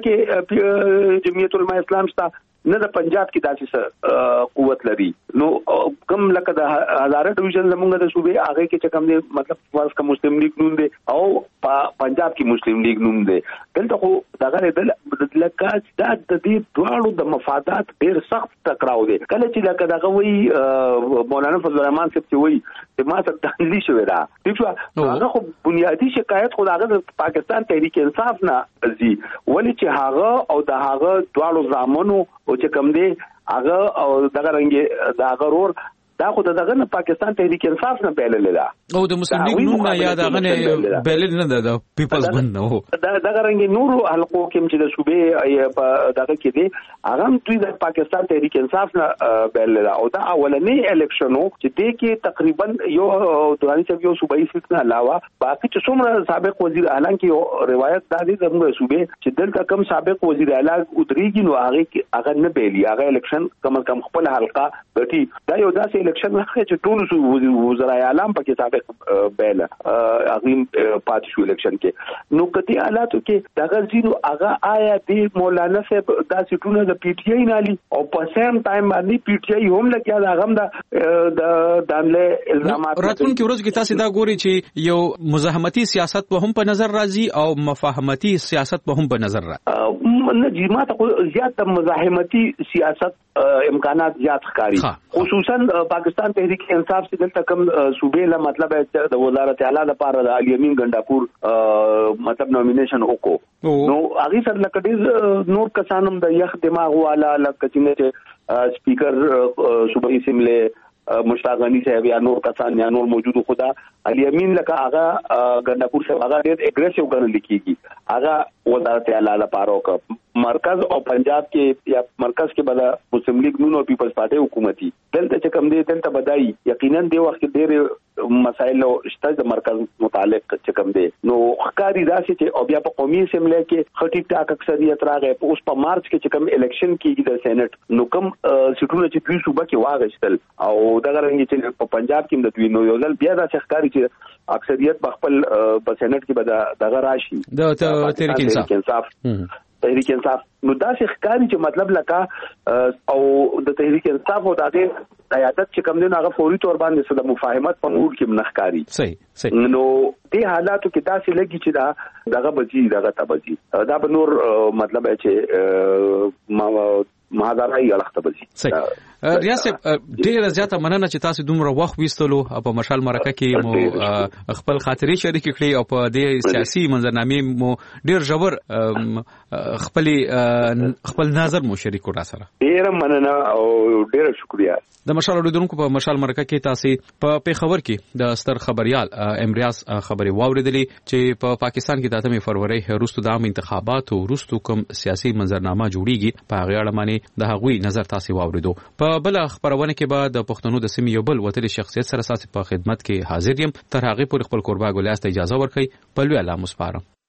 کې جمعیت العلماء اسلام شته نه د پنجاب کې داسې قوت لري نو کم لکه د هزاره ډیویژن زمونږ د صوبې هغه کې چې کوم دی مطلب فرض کا مسلم لیگ نون دی او پنجاب کې مسلم لیگ نون دی دلته خو دغه د لکه د دې دواړو د مفادات ډېر سخت ټکراو دی کله چې لکه دغه وی مولانا فضل الرحمن صاحب چې وی چې ما ته تحلیل شوی دا ټیک هغه خو بنیادی شکایت خو هغه د پاکستان تحریک انصاف نه زی ولی چې هغه او د هغه دواړو ځامنو او چې کوم دی هغه او دغه رنګ د هغه رور دا خو دغه نه پاکستان تحریک انصاف نه بیلل دا او د مسلم لیگ نون نه یاد هغه نه بیلل نه د پیپلز ګوند نه دا دغه رنګ نورو حلقو کې چې د صوبې په دغه کې دی هغه دوی د پاکستان تحریک انصاف نه بیلل او دا اولنې الیکشنو چې د کې تقریبا یو دوراني چې یو صوبایي سیټ نه علاوه باقي چې څومره سابق وزیر اعلی کې روایت دا دی زموږ صوبې چې دلته کم سابق وزیر اعلی ودرېږي نو هغه هغه نه بیلی هغه الیکشن کم کم خپل حلقه غټي دا یو داسې الیکشن نه چې ټول وزرای اعلان پکې سابق بیل اغیم پات شو الیکشن کې نو کتی حالاتو کې دغه زیرو هغه آیا دی مولانا صاحب دا سټونه د پی ټی آی نالي او په سیم ټایم باندې پی ټی آی هم لګیا دا غم د دانله الزامات راتلونکي ورځ کې تاسو دا ګوري چې یو مزاحمتي سیاست په هم په نظر راځي او مفاهمتي سیاست په هم په نظر راځي نه جماعت زیات مزاحمتي سیاست امکانات زیات ښکاری خصوصا پاکستان تحریک انصاف سے دلته کم صوبې له مطلب د وزارت اعلی لپاره د الیمین ګنداپور مطلب نومینیشن وکړو نو هغه سره لکه ډیر نور کسانم د یخ دماغ والا لکه چې سپیکر صوبې اسمبلی مشتاق غنی صاحب یا نور کسان یا نور موجود خدا الیمین لکه هغه ګنداپور صاحب هغه ډیر اګریسیو ګڼل کیږي هغه وزارت اعلی لپاره وکړو مرکز او پنجاب کې یا مرکز کې بل مسلم لیگ نون او پیپلز پارټي حکومتي دلته چې کم دي دلته بدای یقینا دی وخت ډېر مسایل او شته د مرکز متعلق چې کم دي نو ښکاری راشي چې او بیا په قومي اسمبلی کې خټی ټاک اکثریت راغی په اوس په مارچ کې چې کم الیکشن کېږي د سېنات نو کم سټونه چې دوی صوبه کې واغښتل او دغه رنګ چې په پنجاب کې د دوی نو یو ځل بیا د ښکاری چې اکثریت خپل په سېنات کې به دغه راشي د تحریک انصاف تحریک انصاف نو دا څه ښکاری چې مطلب لکه او د تحریک انصاف او دغه قیادت چې کوم دین هغه فوري تور باندې سره مفاهمت په نور کې منخکاری صحیح صحیح نو دې حالاتو کې دا څه لګي چې دا دغه بچي دغه تبجي دا به نور مطلب چې ما مهادارای اړخته بچي صحیح ریاست ډیره زیاته مننه چې تاسو دومره وخت وستلو په مشال مرکه کې مو خپل خاطرې شریک کړې او په دې سیاسي منظرنامې مو ډیر ژور خپل خپل نظر مو شریک کړ سره. ډیره مننه او ډیره شکریا. د مشال اوریدونکو په مشال مرکه کې تاسو په پیښور کې د ستر خبريال امریاز خبري واوریدلې چې په پاکستان کې د اتمې فروری وروسته د عام انتخاباتو وروسته کوم سیاسي منظرنامه جوړیږي په هغه اړه باندې د هغوی نظر تاسو واوریدو. په بل خبرونه کې به د پښتنو د سیمې یو بل وتلي شخصیت سره تاسو په خدمت کې حاضر یم. تر هغه پورې خپل قربا ګولیاست اجازه ورکړئ. په لوی الله مسپارم.